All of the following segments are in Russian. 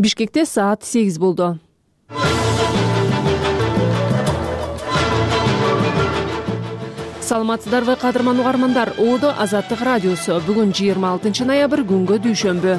Бишкекте саат 8 болду. Саламатсыздарбы кадырман угармандар. Одо Азаттык радиосу. Бүгүн 26 ноябрь күнгө дүйшөмбү.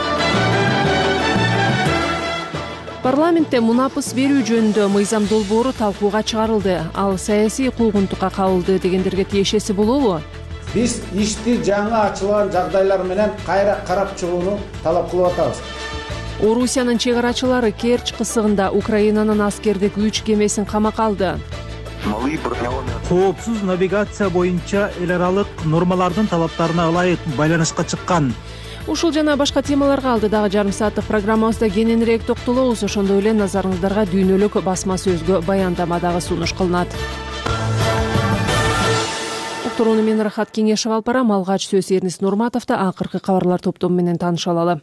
Парламентте мунапыс берүү жөнүндө мыйзам долбоору талкууга чыгарылды. Ал саясий куугунтукка кабылды дегендерге тиешеси болобу? Биз ишти жаңы ачылган жагдайлар менен кайра карап чыгууну талап кылып атабыз. Орусиянын чек арачылары Керчь кысыгында Украинанын аскердик 3 кемесин камакка алды. Коопсуз навигация боюнча эл аралык нормалардын талаптарына ылайык байланышка чыккан. Ушул жана башка темаларга алдыдагы жарым сааттык программабызда кененирээк токтолобуз. Ошондой эле назарыңыздарга дүйнөлүк басма сөзгө баяндама дагы сунуш кылынат. Уктурууну мен Рахат Кеңешев алып барам. Алгач сөз Эрнис Нурматовдо. Акыркы кабарлар топтому менен тааныша алалы.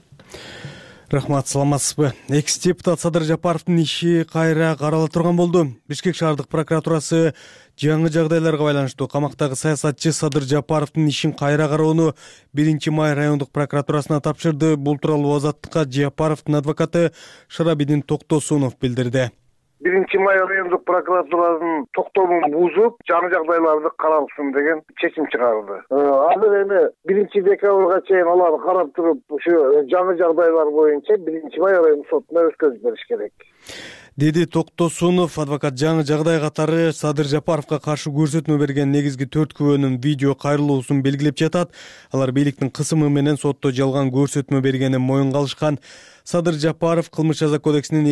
Рахмат, саламатсызбы? Экс-депутат Садыр Жапаровдун иши кайра карала турган болду. Бишкек шаардык прокуратурасы жаңы жагдайларга байланыштуу камактагы саясатчы Садыр Жапаровдун ишин кайра кароону 1-май райондук прокуратурасына тапшырды. Бул тууралуу Азаттыкка Жапаровдун адвокаты Шарабидин Токтосунов билдирди. 1-май райондук прокуратуранын токтомун бузуп, жаңы жагдайларды каралсын деген чечим чыгарылды. Азыр эми 1-декабрга чейин аларды карап туруп, ушу жаңы жагдайлар боюнча 1-май райондук сотуна өткөзүп бериш керек, деди Токтосунов. Адвокат жаңы жагдай катары Садыр Жапаровго каршы көрсөтмө берген негизги 4 күбөнүн видео кайрылуусун белгилеп жатат. Алар бийликтин кысымы менен сотто жалган көрсөтмө бергенин моюнга алышкан. Садыр Жапаров Кылмыш жаза кодексинин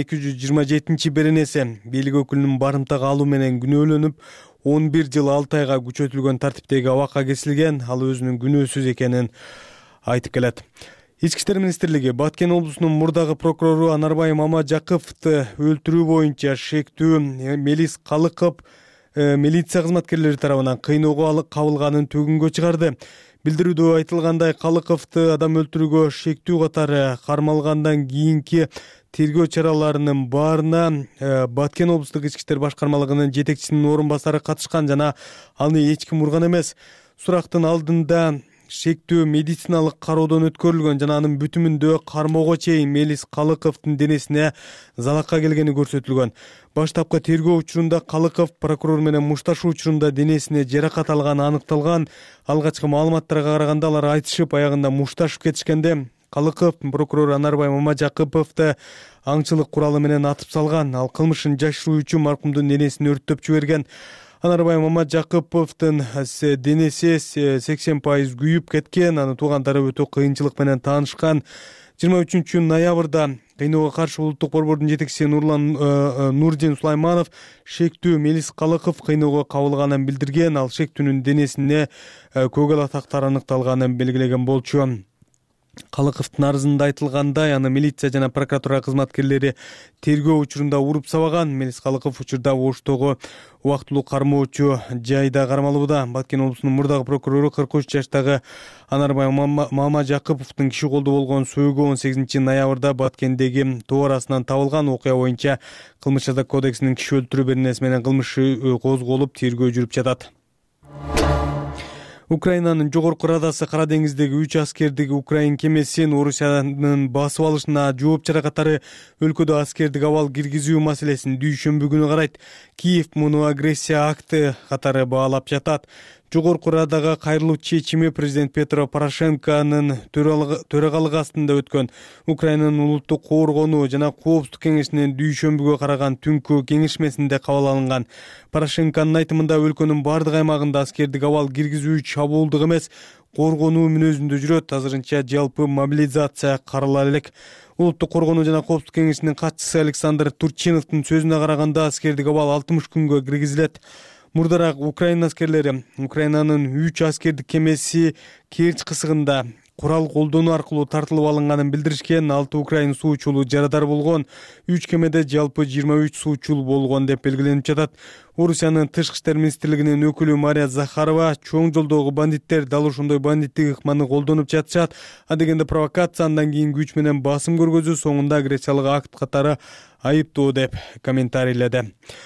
227-беренеси бийлик өкүлүнүн барымтага алуу менен күнөөлөнүп 11 жыл 6 айга күчөтүлгөн тартиптеги абакка кесилген. Ал өзүнүн күнөөсүз экенин айтып келет. Ички иштер министрлиги Баткен облусунун мурдагы прокурору Анарбай Мамажаковду өлтүрүү боюнча шектүү Мелис Калыков милиция кызматкерлери тарабынан кыйноого кабылганын төгүнгө чыгарды. Билдирүүдө айтылгандай, Калыковду адам өлтүрүүгө шектүү катары кармалгандан кийинки тергөө чараларынын баарына Баткен облустук ички иштер башкармалыгынын жетекчисинин орун басары катышкан жана аны эч ким урган эмес. Сурактын алдында шектүү медициналык кароодон өткөрүлгөн жана анын бүтүмүндө кармоого чейин Мелис Калыковдун денесине залакка келгени көрсөтүлгөн. Баштапкы тергөө учурунда Калыков прокурор менен мушташуу учурунда денесине жаракат алганы аныкталган. Алгачкы маалыматтарга караганда алар айтышып, аягында мушташып кетишкенде Калыков прокурор Анарбай Мамажаковду аңчылык куралы менен атып салган. Ал кылмышын жашыруу үчүн маркумдун денесин өрттөп жиберген. Анарбай Мамажаковдун денеси 80% күйүп кеткен. Аны туугандары өтө кыйынчылык менен таанышкан. 23 ноябрда кыйноого каршы улуттук борбордун жетекчиси Нурдин Сулайманов шектүү Мелис Калыков кыйноого кабылганын билдирген. Ал шектүүнүн денесине көгөл атактар аныкталганын белгилеген болчу. Калыковдун арызында айтылгандай, аны милиция жана прокуратура кызматкерлери тергөө учурунда уруп сабаган. Мелис Калыков учурда Оштогу убактылуу кармоочу жайда кармалууда. Баткен облусунун мурдагы прокурору 43 жаштагы Анарбай Мамажаковдун киши колдо болгон сөөгү 18 ноябрда Баткендеги тоо арасынан табылган. Окуя боюнча Кылмыш жаза кодексинин киши өлтүрүү беренеси менен кылмыш козголуп, тергөө жүрүп жатат. Украинанын жогорку радасы Кара деңиздеги 3 аскердик украин кемесин Орусиянын басып алышына жооп чара катары өлкөдө аскердик абал киргизүү маселесин дүйшөмбү күнү карайт. Киев муну агрессия акты катары баалап жатат. Жогорку радага кайрылуу чечими президент Петро Порошенконун төрагалыгы астында өткөн Украинанын улуттук коргонуу жана коопсуздук кеңешинин дүйшөмбүгө караган түнкү кеңешмесинде кабыл алынган. Порошенконун айтымында өлкөнүн бардык аймагында аскердик абал киргизүү чабуулдук эмес, коргонуу мүнөзүндө жүрөт. Азырынча жалпы мобилизация карала элек. Улуттук коргонуу жана коопсуздук кеңешинин катчысы Александр Турчиновдун сөзүнө караганда аскердик абал 60 күнгө киргизилет. Мурдараак Украина аскерлери Украинанын 3 аскердик кемеси Керчь кысыгында курал колдонуу аркылуу тартылып алынганын билдиришкен. 6 украин суучулу жарадар болгон. 3 кемеде жалпы 23 суучул болгон деп белгиленип жатат. Орусиянын тышкы иштер министрлигинин өкүлү Мария Захарова чоң жолдогу бандиттер дал ошондой бандиттик ыкманы колдонуп жатышат. Адегенде провокация андан кийин күч менен басым көргөзүү, соңунда агрессиялык акт катары айыптоо деп комментарийледи.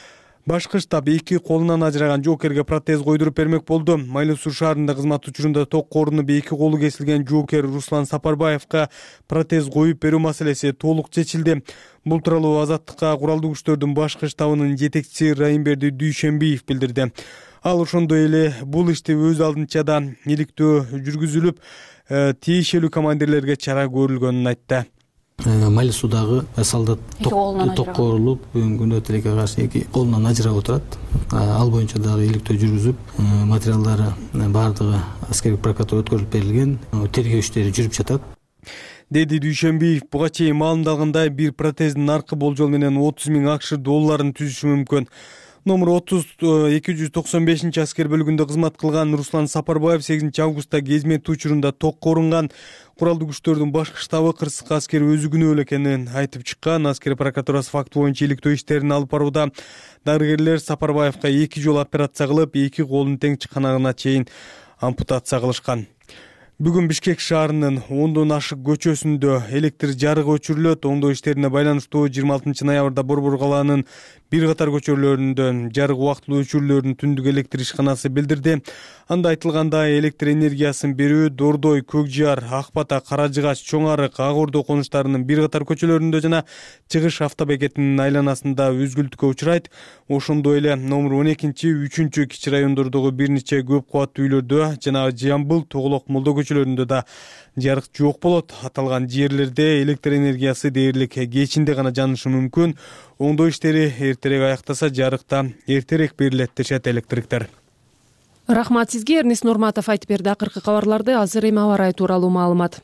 Башкы штаб эки колунан ажыраган жоокерге протез койдуруп бермек болду. Майлуу Суу шаарында кызмат учурунда ток корунуп эки колу кесилген жоокер Руслан Сапарбаевка протез коюп берүү маселеси толук чечилди. Бул тууралуу Азаттыкка куралдуу күчтөрдүн башкы штабынын жетекчиси Райымберди Дүйшенбиев билдирди. Ал ошондой эле бул ишти өз алдынча да иликтөө жүргүзүлүп, тиешелүү командирлерге чара көрүлгөнүн айтты. Майлуу Суудагы солдат ток корулуп, бүгүнкү күндө тилекке каршы эки колунан ажырап отурат. Ал боюнча дагы иликтөө жүргүзүп, материалдары баардыгы аскердик прокуратурага өткөрүлүп берилген, тергөө иштери жүрүп жатат, деди Дүйшенбиев. Буга чейин маалымдалгандай, бир протездин наркы болжол менен 30 000 акш долларын түзүшү мүмкүн. Номер 295 аскер бөлүгүндө кызмат кылган Руслан Сапарбаев 8 августта кезмет учурунда ток корунган. Куралдуу күчтөрдүн башкы штабы кырсык аскер өзү күнөө экенин айтып чыккан. Аскер прокуратурасы факт боюнча иликтөө иштерин алып барууда. Дарыгерлер Сапарбаевка 2 жолу операция кылып, 2 колун тең чыканагына чейин ампутация кылышкан. Бүгүн Бишкек шаарынын 10дон ашык көчөсүндө электр жарыгы өчүрүлөт. Оңдоо иштерине байланыштуу 26 ноябрда Борбор калаанын бир катар көчөлөрүндө жарык убактылуу өчүрүүлөрүн түндүк электр ишканасы билдирди. Анда айтылгандай, электр энергиясын берүү Дордой, Көкжар, Ак Бата, Кара Жыгач, Чоң Арык, Ак Ордо конуштарынын бир катар көчөлөрүндө жана Чыгыш автобекетинин айланасында үзгүлтүккө учурайт. Ошондой эле номер 12, 3 кичи райондордогу бир нече көп кубаттуу үйлөрдө жана Жамбыл, Тоголок, Молдо көчөлөрүндө да жарык жок болот. Аталган жерлерде электр энергиясы дээрлик кечинде гана жанышы мүмкүн. Оңдоо иштери эртерээк аяктаса, жарыкта эртерээк берилет дешет электриктер. Рахмат сизге. Эрнест Нурматов айтып берди акыркы кабарларды. Азыр эми аба ырайы тууралуу маалымат.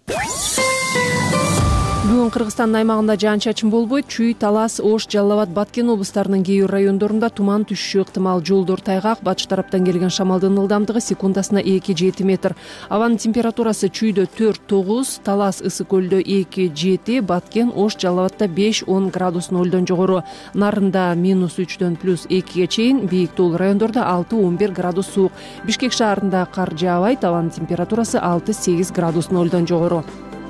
Бүгүн Кыргызстандын аймагында жаан-чачын болбойт. Чүй, Талас, Ош, Жалал Абад, Баткен облустарынын кээ бир райондорунда туман түшүшү ыктымал. Жолдор тайгак, батыш тараптан келген шамалдын ылдамдыгы секундасына 2-7 метр. Абанын температурасы Чүйдө 4-9, Талас, Ысык көлдө 2-7, Баткен, Ош, Жалал Абадта 5-10 градус нолдон жогору. Нарында -3дөн +2ге чейин, бийик тоол райондордо 6-11 градус суук. Бишкек шаарында кар жаабайт, абанын температурасы 6-8 градус нолдон жогору.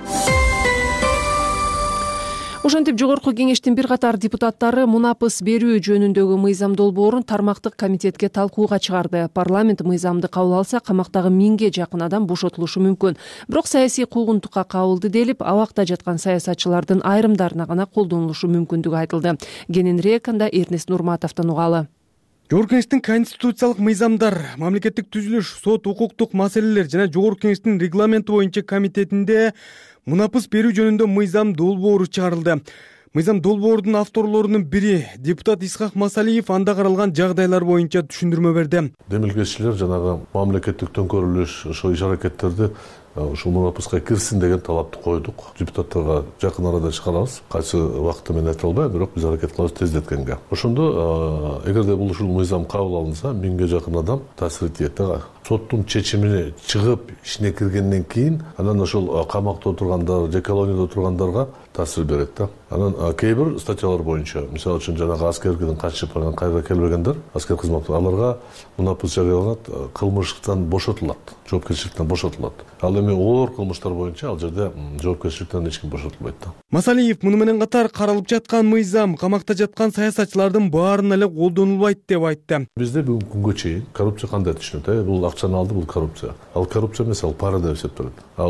Ошентип жогорку кеңештин бир катар депутаттары мунапыс берүү жөнүндөгү мыйзам долбоорун тармактык комитетке талкууга чыгарды. Парламент мыйзамды кабыл алса, камактагы 1000ге жакын адам бошотулушу мүмкүн. Бирок саясий куугунтукка кабылды делип, абакта жаткан саясатчылардын айрымдарына гана колдонулушу мүмкүндүгү айтылды. Кененирээк анда Эрнест Нурматовдон угалы. Жогорку кеңештин конституциялык мыйзамдар, мамлекеттик түзүлүш, сот, укуктук маселелер жана Жогорку кеңештин регламенти боюнча комитетинде мунапыс берүү жөнүндө мыйзам долбоору чыгарылды. Мыйзам долбоордун авторлорунун бири депутат Исхак Масалиев анда каралган жагдайлар боюнча түшүндүрмө берди. Демилгечилер жанагы мамлекеттик төңкөрүлүш, ошо иш-аракеттерди ушул мунапыска кирсин деген талапты койдук. Депутаттарга жакын арада чыгарабыз. Кайсы убакытта мен айта албайм, бирок биз аракет кылабыз тездеткенге. Ошондо эгерде бул ушул мыйзам кабыл алынса, 1000ге жакын адам таасир этет. Соттун чечимине чыгып ишине киргенден кийин, анан ошол камакта отургандар, же колонияда отургандарга таасир берет да. Анан кээ бир статьялар боюнча, мисалы үчүн жанагы аскерден качып анан кайра келбегендер, аскер кызматы, аларга мунапыс жарыяланат, кылмыштан бошотулат, жоопкерчиликтен бошотулат. Ал эми оор кылмыштар боюнча ал жерде жоопкерчиликтен эч ким бошотулбайт да. Масалиев муну менен катар каралып жаткан мыйзам камакта жаткан саясатчылардын баарына эле колдонулбайт деп айтты. Бизде бүгүнкү күнгө чейин коррупция кандай түшүнөт? Бул акчаны алды, бул коррупция. Ал коррупция эмес, ал пара деп эсептелет.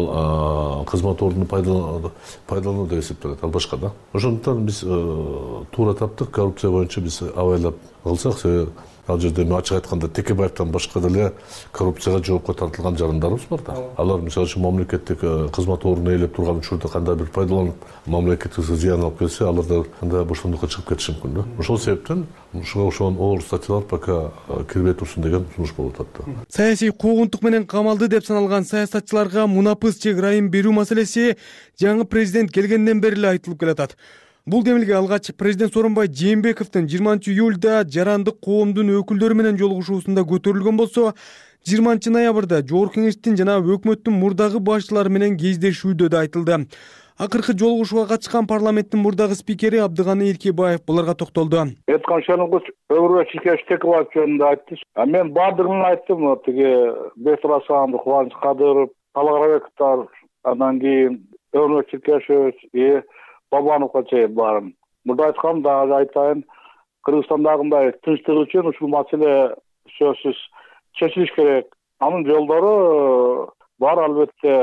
Ал кызмат ордуну пайдалануу деп эсептелет, ал башка да. Ошондуктан биз туура таптык, коррупция боюнча биз абайлап кылсак, себеби ал жерде ачык айтканда Текебаевден башка деле коррупцияга жоопко тартылган жарандарыбыз бар да. Алар мисалы үчүн мамлекеттик кызмат ордуну ээлеп турган учурда кандай бир пайдаланып, мамлекетке зыян алып келсе, алар кандай боштондукка чыгып кетиши мүмкүн да. Ошол себептен ошон оор статьялар пока кирбей турсун деген сунуш болуп атат да. Саясий куугунтук менен камалды деп саналган саясатчыларга мунапыс же ырайым берүү маселеси жаңы президент келгенден бери эле айтылып келатат. Бул демилге алгач президент Сооронбай Жээнбековдун 20 июлда жарандык коомдун өкүлдөрү менен жолугушуусунда көтөрүлгөн болсо, 20 ноябрда Жогорку кеңештин жана өкмөттүн мурдагы башчылары менен кездешүүдө да айтылды. Акыркы жолугушууга катышкан парламенттин мурдагы спикери Абдыганы Эркебаев буларга токтолду. Этканшаныгыз Өбүрбек Текебаев жөнүндө айтты. Мен баардыгын айттым. Тиги Бектур Асанов, Кубаныч Кадыров, Талгарбековдор, андан кийин Өбүрбек Текебаев, Бабановго чейин баарын. Мурда айткам, дагы айтайын. Кыргызстандагындай тынчтык үчүн ушул маселе сөзсүз чечилиш керек. Анын жолдору бар, албетте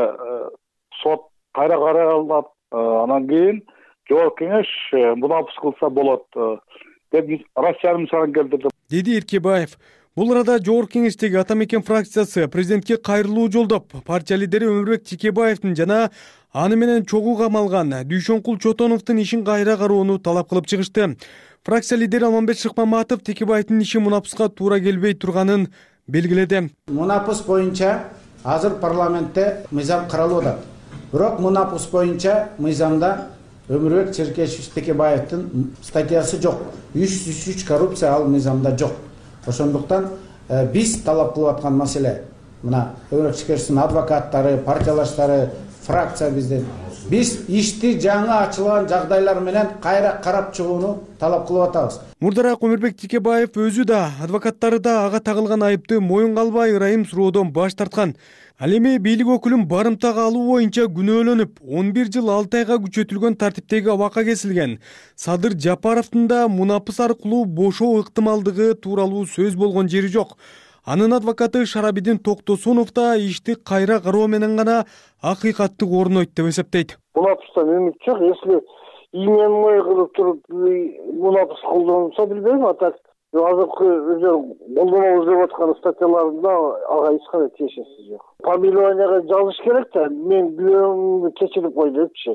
сот кайра каралат, анан кийин жогорку кеңеш мунапыс кылса болот деп Россиянын мисалын келтирди, деди Эркебаев. Бул арада жогорку кеңештеги Ата Мекен фракциясы президентке кайрылуу жолдоп, партия лидери Өмүрбек Текебаевдин жана аны менен чогуу камалган Дүйшөнкул Чотоновдун ишин кайра кароону талап кылып чыгышты. Фракция лидери Алмамбет Шыкмаматов Текебаевдин иши мунапыска туура келбей турганын белгиледи. Мунапыс боюнча азыр парламентте мыйзам каралып атат. Бирок мунапыс боюнча мыйзамда Өмүрбек Черкешевич Текебаевдин статьясы жок. 303 коррупция ал мыйзамда жок. Ошондуктан биз талап кылып аткан маселе мына Өмүрбек Черкешевичтин адвокаттары, партиялаштары, фракция биз ишти жаңы ачылган жагдайлар менен кайра карап чыгууну талап кылып атабыз. Мурдараак Өмүрбек Текебаев өзү да, адвокаттары да ага тагылган айыпты моюнга албай ырайым суроодон баш тарткан. Ал эми бийлик өкүлүн барымтага алуу боюнча күнөөлөнүп, 11 жыл 6 айга күчөтүлгөн тартиптеги абакка кесилген Садыр Жапаровдун да мунапыс аркылуу бошоо ыктымалдыгы тууралуу сөз болгон жери жок. Анын адвокаты Шарабидин Токтосунов да ишти кайра кароо менен гана акыйкатты орнойт деп эсептейт. Мунапыстан үмүт жок. Если имен кылып туруп мунапыс колдонулса билбейм, а так азыркы колдонобуз деп аткан статьяларында ага эч кандай тиешеси жок. Помилованияга жазыш керек да, мен күнөөмдү кечирип кой депчи.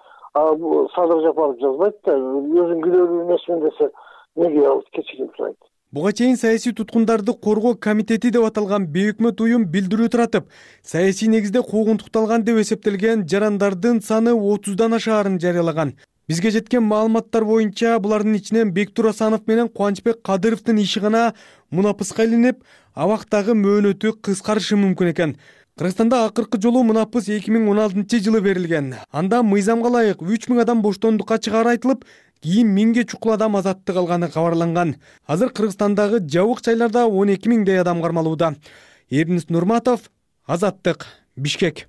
Садыр Жапаров жазбайт да, өзүн күнөөлүү эмесмин десе неге ал кечирим сурайт. Буга чейин саясий туткундарды коргоо комитети деп аталган бейөкмөт уюм билдирүү таратып, саясий негизде куугунтукталган деп эсептелген жарандардын саны 30дан ашаарын жарыялаган. Бизге жеткен маалыматтар боюнча булардын ичинен Бектур Асанов менен Кубанычбек Кадыровдун иши гана мунапыска илинип, абактагы мөөнөтү кыскарышы мүмкүн экен. Кыргызстанда акыркы жолу мунапыс 2016-жылы берилген. Анда мыйзамга ылайык 3000 адам боштондукка чыгаары айтылып, кийин 1000ге чукул адам азаттык алганы кабарланган. Азыр Кыргызстандагы жабык жайларда 12 000 адам кармалууда. Эрнис Нурматов, Азаттык, Бишкек.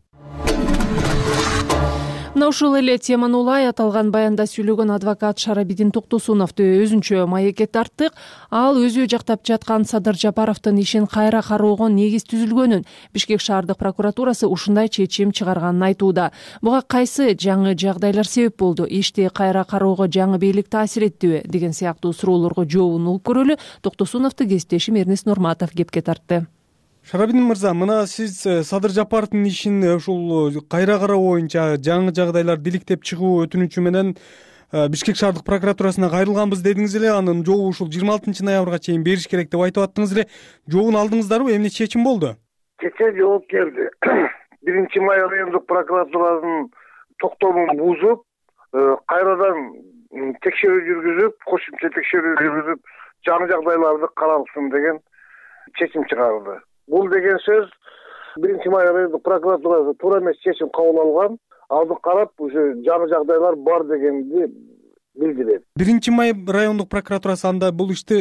Мына ушул эле теманы улай аталган баянда сүйлөгөн адвокат Шарабидин Токтосуновду өзүнчө маекке тарттык. Ал өзү жактап жаткан Садыр Жапаровдун ишин кайра кароого негиз түзүлгөнүн, Бишкек шаардык прокуратурасы ушундай чечим чыгарганын айтууда. Буга кайсы жаңы жагдайлар себеп болду? Ишти кайра кароого жаңы бийлик таасир эттиби? Деген сыяктуу суроолорго жообун угуп көрөлү. Токтосуновду кесиптешим Эрнис Нурматов кепке тартты. Шарабидин мырза, мына сиз Садыр Жапаровдун ишин ушул кайра кароо боюнча жаңы жагдайлар иликтеп чыгуу өтүнүчү менен Бишкек шаардык прокуратурасына кайрылганбыз дедиңиз эле. Анын жообу ушул 26 ноябрга чейин бериш керек деп айтып аттыңыз эле. Жообун алдыңыздарбы? Эмне чечим болду? Кече жооп келди. 1-май райондук прокуратуранын токтомун бузуп, кайрадан текшерүү жүргүзүп, кошумча текшерүү жүргүзүп, жаңы жагдайларды каралсын деген чечим чыгарылды. Бул деген сөз 1-май райондук прокуратурасы туура эмес чечим кабыл алган, аны карап уже жаңы жагдайлар бар дегенди билдирет. 1-май райондук прокуратурасы анда бул ишти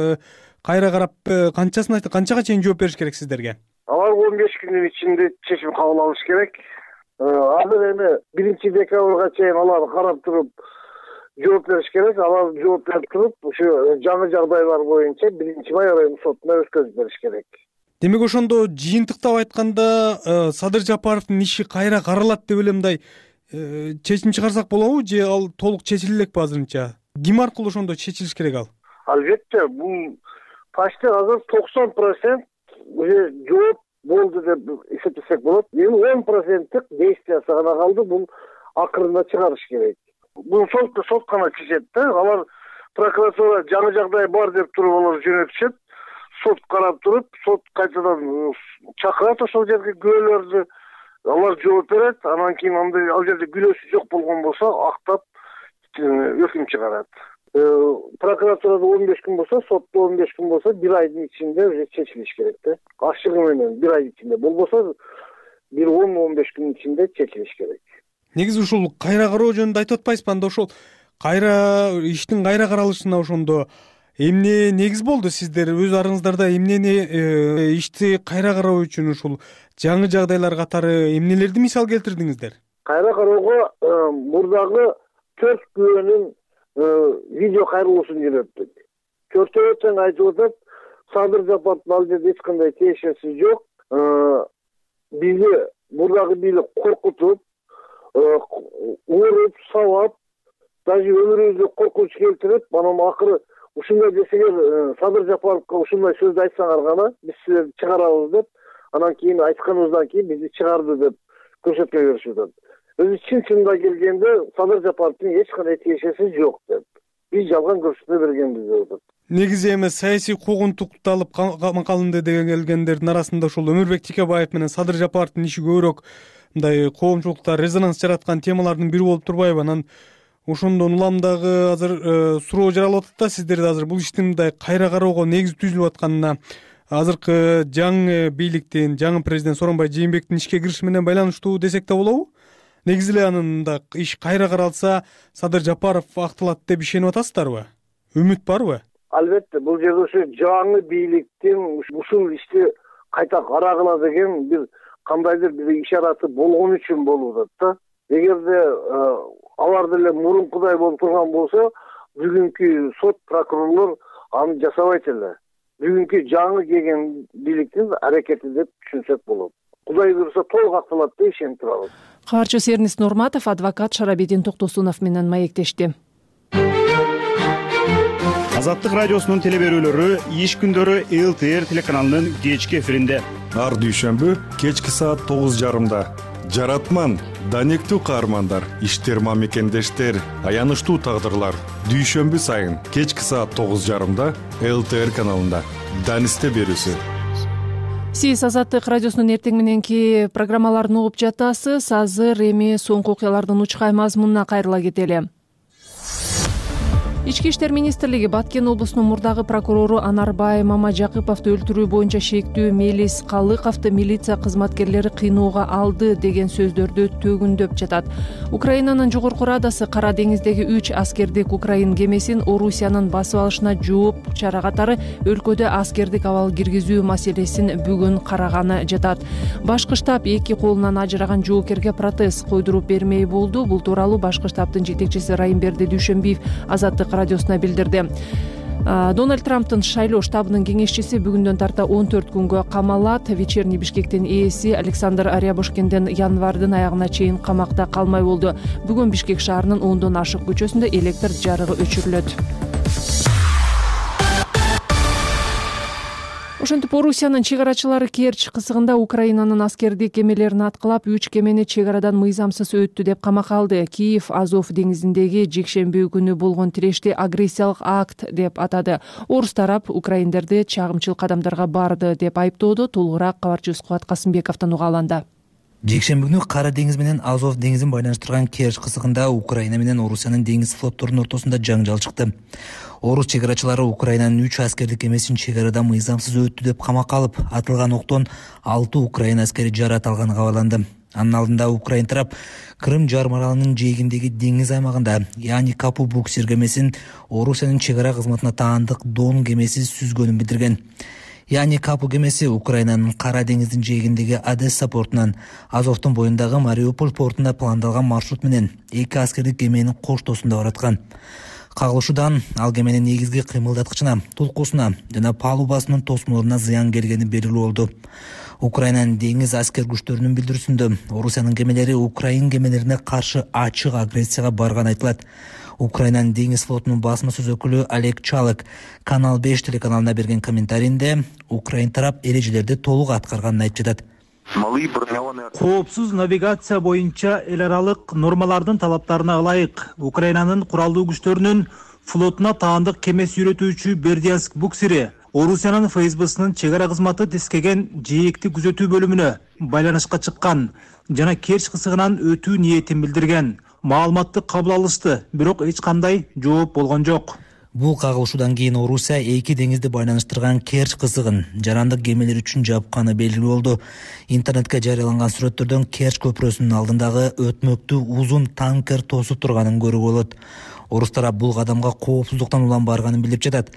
кайра карап канчага чейин жооп бериш керек сиздерге? Алар 15 күндүн ичинде чечим кабыл алыш керек. Азыр эми 1-декабрга чейин алар карап туруп жооп бериш керек. Алар жооп берип туруп, ушу жаңы жагдайлар боюнча 1-май райондук сотуна өткөзүп бериш керек. Демек ошондо жыйынтыктап айтканда Садыр Жапаровдун иши кайра каралат деп эле мындай чечим чыгарсак болобу же ал толук чечиле элекпи азырынча? Ким аркылуу ошондо чечилиш керек ал? Албетте, бул почти азыр 90% уже жооп болду деп эсептесек болот. Эми 10%тык действиясы гана калды, бул акырында чыгарыш керек. Бул сот гана чечет да. Алар прокуратура жаңы жагдай бар деп туруп алар жөнөтүшөт. Сот карап туруп, сот кайтадан чакырат ошол жерге күнөөлөрдү. Алар жооп берет, анан кийин андай ал жерде күнөөсү жок болгон болсо актап өкүм чыгарат. Прокуратурада 15 күн болсо, сотто 15 күн болсо, 1 айдын ичинде уже чечилиш керек да. Ашыгы менен 1 ай ичинде. Болбосо 10-15 күн ичинде чечилиш керек. Негизи ушул кайра кароо жөнүндө айтып атпайсызбы? Анда ошол иштин кайра каралышына ошондо эмне негиз болду? Сиздер өз араңыздарда эмнени ишти кайра кароо үчүн ушул жаңы жагдайлар катары эмнелерди мисал келтирдиңиздер? Кайра кароого мурдагы 4 күбөнүн видео кайрылуусун жөнөттүк. төртөө тең айтып атат. Садыр Жапаровдун ал жерде эч кандай тиешеси жок. Бизди бурдагы бийлик коркутуп, уруп, сабап, даже өмүрүбүздө коркунуч келтирип, анан акыры ушундай десеңер, Садыр Жапаровго ушундай сөздү айтсаңар гана биз силерди чыгарабыз деп, анан кийин айтканыбыздан кийин бизди чыгарды деп көрсөтмө беришип атат. Өзү чын-чынында келгенде Садыр Жапаровдун эч кандай тиешеси жок деп. Биз жалган көрсөтмө бергенбиз деп атат. Негизи эми саясий куугунтукталып камакалынды деген келгендердин арасында ушул Өмүрбек Текебаев менен Садыр Жапаровдун иши көбүрөөк мындай коомчулукта резонанс жараткан темалардын бири болуп турбайбы? Анан ошондон улам дагы азыр суроо жаралып атат да, сиздерде азыр бул иштин мындай кайра кароого негиз түзүлүп атканына азыркы жаңы бийликтин, жаңы президент Сооронбай Жээнбектин ишке кириши менен байланыштуу десек да болобу? Негизи эле анын мындай иш кайра каралса Садыр Жапаров акталат деп ишенип атасыздарбы? Үмүт барбы? Албетте, бул жерде ушу жаңы бийликтин ушул ишти кайта карагыла деген бир кандайдыр бир ишараты болгон үчүн болуп атат да. Эгерде алар деле мурункудай болуп турган болсо, бүгүнкү сот прокурорлор аны жасабайт эле. Бүгүнкү жаңы келген бийликтин аракети деп түшүнсөк болот. Кудай буйруса толук акталат деп ишенип турабыз. Кабарчыбыз Эрнест Нурматов адвокат Шарабидин Токтосунов менен маектешти. Азаттык радиосунун телеберүүлөрү иш күндөрү ЛТР телеканалынын кечки эфиринде. Ар дүйшөмбү кечки саат 9:30. Жаратман, данектүү каармандар, иштерма мекендештер, аянычтуу тагдырлар. Дүйшөмбү сайын кечки саат 9:30 ЛТР каналында. Данисте берүүсү. Сиз Азаттык радиосунун эртең мененки программаларын угуп жатасыз. Азыр эми соңку окуялардын учкай мазмунуна кайрыла кетели. Ички иштер министрлиги Баткен облусунун мурдагы прокурору Анарбай Мамажакыповду өлтүрүү боюнча шектүү Мелис Калыковду милиция кызматкерлери кыйноого алды деген сөздөрдү төгүндөп жатат. Украинанын жогорку радасы Кара деңиздеги 3 аскердик украин кемесин Орусиянын басып алышына жооп чара катары өлкөдө аскердик абал киргизүү маселесин бүгүн караганы жатат. Башкы штаб эки колунан ажыраган жоокерге протез койдуруп бермей болду. Бул тууралуу башкы штабтын жетекчиси Райымберди Дүйшөмбиев Азаттык радиосуна билдирди. Дональд Трамптын шайлоо штабынын кеңешчиси бүгүндөн тарта 14 күнгө камалат. Вечерний Бишкектин ээси Александр Арябушкинден январдын аягына чейин камакта калмай болду. Бүгүн Бишкек шаарынын 10дон ашык көчөсүндө электр жарыгы өчүрүлөт. Ошентип Орусиянын чек арачылары Керчь кызыгында Украинанын аскердик кемелерин аткылап, 3 кемени чек арадан мыйзамсыз өттү деп камакка алды. Киев Азов деңизиндеги жекшемби күнү болгон тирешти агрессиялык акт деп атады. Орус тарап украиндерди чагымчыл кадамдарга барды деп айыптоодо. Толугураак кабарчыбыз Кубат Касымбековдон угаланды. Жекшемби күнү Кара деңиз менен Азов деңизин байланыштырган Керчь кызыгында Украина менен Орусиянын деңиз флотторунун ортосунда жаңжал чыкты. Орус чек арачылары Украинанын 3 аскердик кемесин чек арадан мыйзамсыз өттү деп камакка алып, атылган октон 6 украин аскери жарат алганы кабарланды. Анын алдында Украин тарап Крым жарым аралынын жээгиндеги деңиз аймагында Яни Капу буксир кемесин Орусиянын чек ара кызматына таандык Дон кемеси сүзгөнүн билдирген. Яни Капу кемеси Украинанын Кара деңиздин жээгиндеги Одесса портунан Азовдун боюндагы Мариуполь портуна пландалган маршрут менен 2 аскердик кеменин коштоосунда бараткан. Кагылышуудан ал кеменин негизги кыймылдаткычына, тулкусуна жана палубасынын тосмолоруна зыян келгени белгилүү болду. Украинанын деңиз аскер күчтөрүнүн билдирүүсүндө Орусиянын кемелери Украин кемелерине каршы ачык агрессияга барганы айтылат. Украинанын деңиз флотунун басмасөз өкүлү Олег Чалык Канал 5 телеканалына берген комментарийинде Украин тарап эрежелерди толук аткарганын айтып жатат. Коопсуз навигация боюнча эл аралык нормалардын талаптарына ылайык Украинанын куралдуу күчтөрүнүн флотуна таандык кеме сүйрөтүүчү Бердянск буксири Орусиянын ФСБсынын чек ара кызматы тескеген жээкти күзөтүү бөлүмүнө байланышка чыккан жана Керчь кызыгынан өтүү ниетин билдирген. Маалыматты кабыл алышты, бирок эч кандай жооп болгон жок. Бул кагылышуудан кийин Орусия эки деңизди байланыштырган Керчь кызыгын жарандык кемелер үчүн жапканы белгилүү болду. Интернетке жарыяланган сүрөттөрдөн Керчь көпүрөсүнүн алдындагы өтмөктүү узун танкер тосуп турганын көрүүгө болот. Орус тарап бул кадамга коопсуздуктан улам барганын билдирип жатат.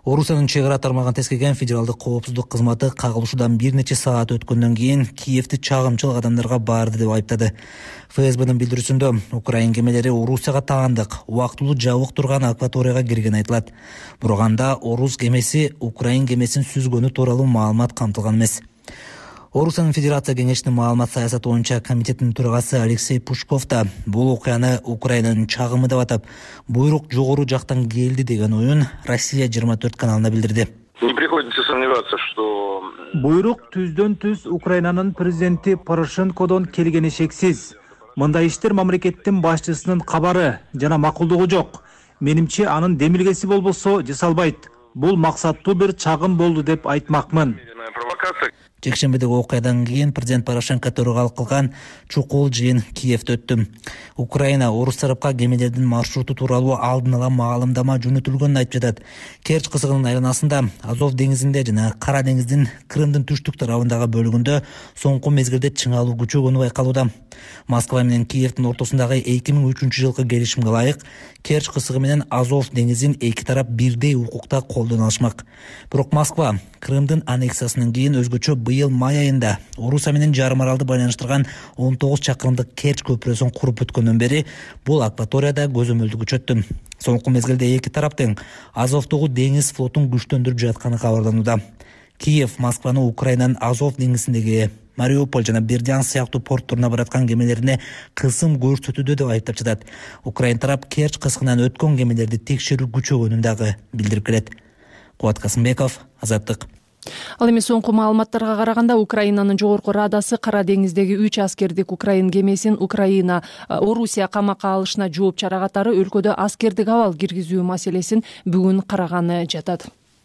Орусиянын чек ара тармагын тескерген федералдык коопсуздук кызматы кагылышуудан бир нече саат өткөндөн кийин Киевди чагымчыл кадамдарга барды деп айыптады. ФСБнын билдирүүсүндө Украин кемелери Орусияга таандык убактылуу жабык турган акваторияга кирген айтылат. Бирок анда орус кемеси Украин кемесин сүзгөнү тууралуу маалымат камтылган эмес. Орусиянын Федерация кеңешинин маалымат саясаты боюнча комитетинин төрагасы Алексей Пушков да бул окуяны Украинанын чагымы деп атап, буйрук жогору жактан келди деген оюн Россия 24 каналына билдирди. Не приходится сомневаться, что буйрук түздөн-түз Украинанын президенти Порошенкодон келгени шексиз. Мындай иштер мамлекеттин башчысынын кабары жана макулдугу жок. Менимче анын демилгеси болбосо жасалбайт. Бул максаттуу бир чагым болду деп айтмакмын. Жекшембидеги окуядан кийин президент Порошенко төрөгалык кылган чукул жыйын Киевде өттү. Украина орус тарапка кемелердин маршруту тууралуу алдын ала маалымдама жөнөтүлгөнүн айтып жатат. Керч кызыгынын айланасында, Азов деңизинде жана Кара деңиздин Крымдын түштүк тарабындагы бөлүгүндө соңку мезгилде чыңалуу күчөгөнү байкалууда. Москва менен Киевдин ортосундагы 2003-жылкы келишимге ылайык Керч кызыгы менен Азов деңизин эки тарап бирдей укукта колдоно алышмак. Бирок Москва Крымдын аннексиясынан кийин өзгөчө быйыл май айында Орусия менен жарым аралды байланыштырган 19 чакырымдык Керч көпүрөсүн куруп өткөндөн бери бул акваторияда көзөмөлдү күчөттү. Соңку мезгилде эки тараптын Азовдогу деңиз флотун күчтөндүрүп жатканы кабарланууда. Киев Москваны Украинанын Азов деңизиндеги Мариуполь жана Бердянск сыяктуу порттуруна бараткан кемелерине кысым көрсөтүүдө деп айыптап жатат. Украин тарап Керч кызыгынан өткөн кемелерди текшерүү күчөгөнүн дагы билдирип келет. Кубат Касымбеков, Азаттык. Ал эми соңку маалыматтарга караганда Украинанын жогорку радасы Кара деңиздеги 3 аскердик Украин кемесин Орусия камакка алышына жооп чара катары өлкөдө аскердик абал киргизүү маселесин бүгүн караганы жатат.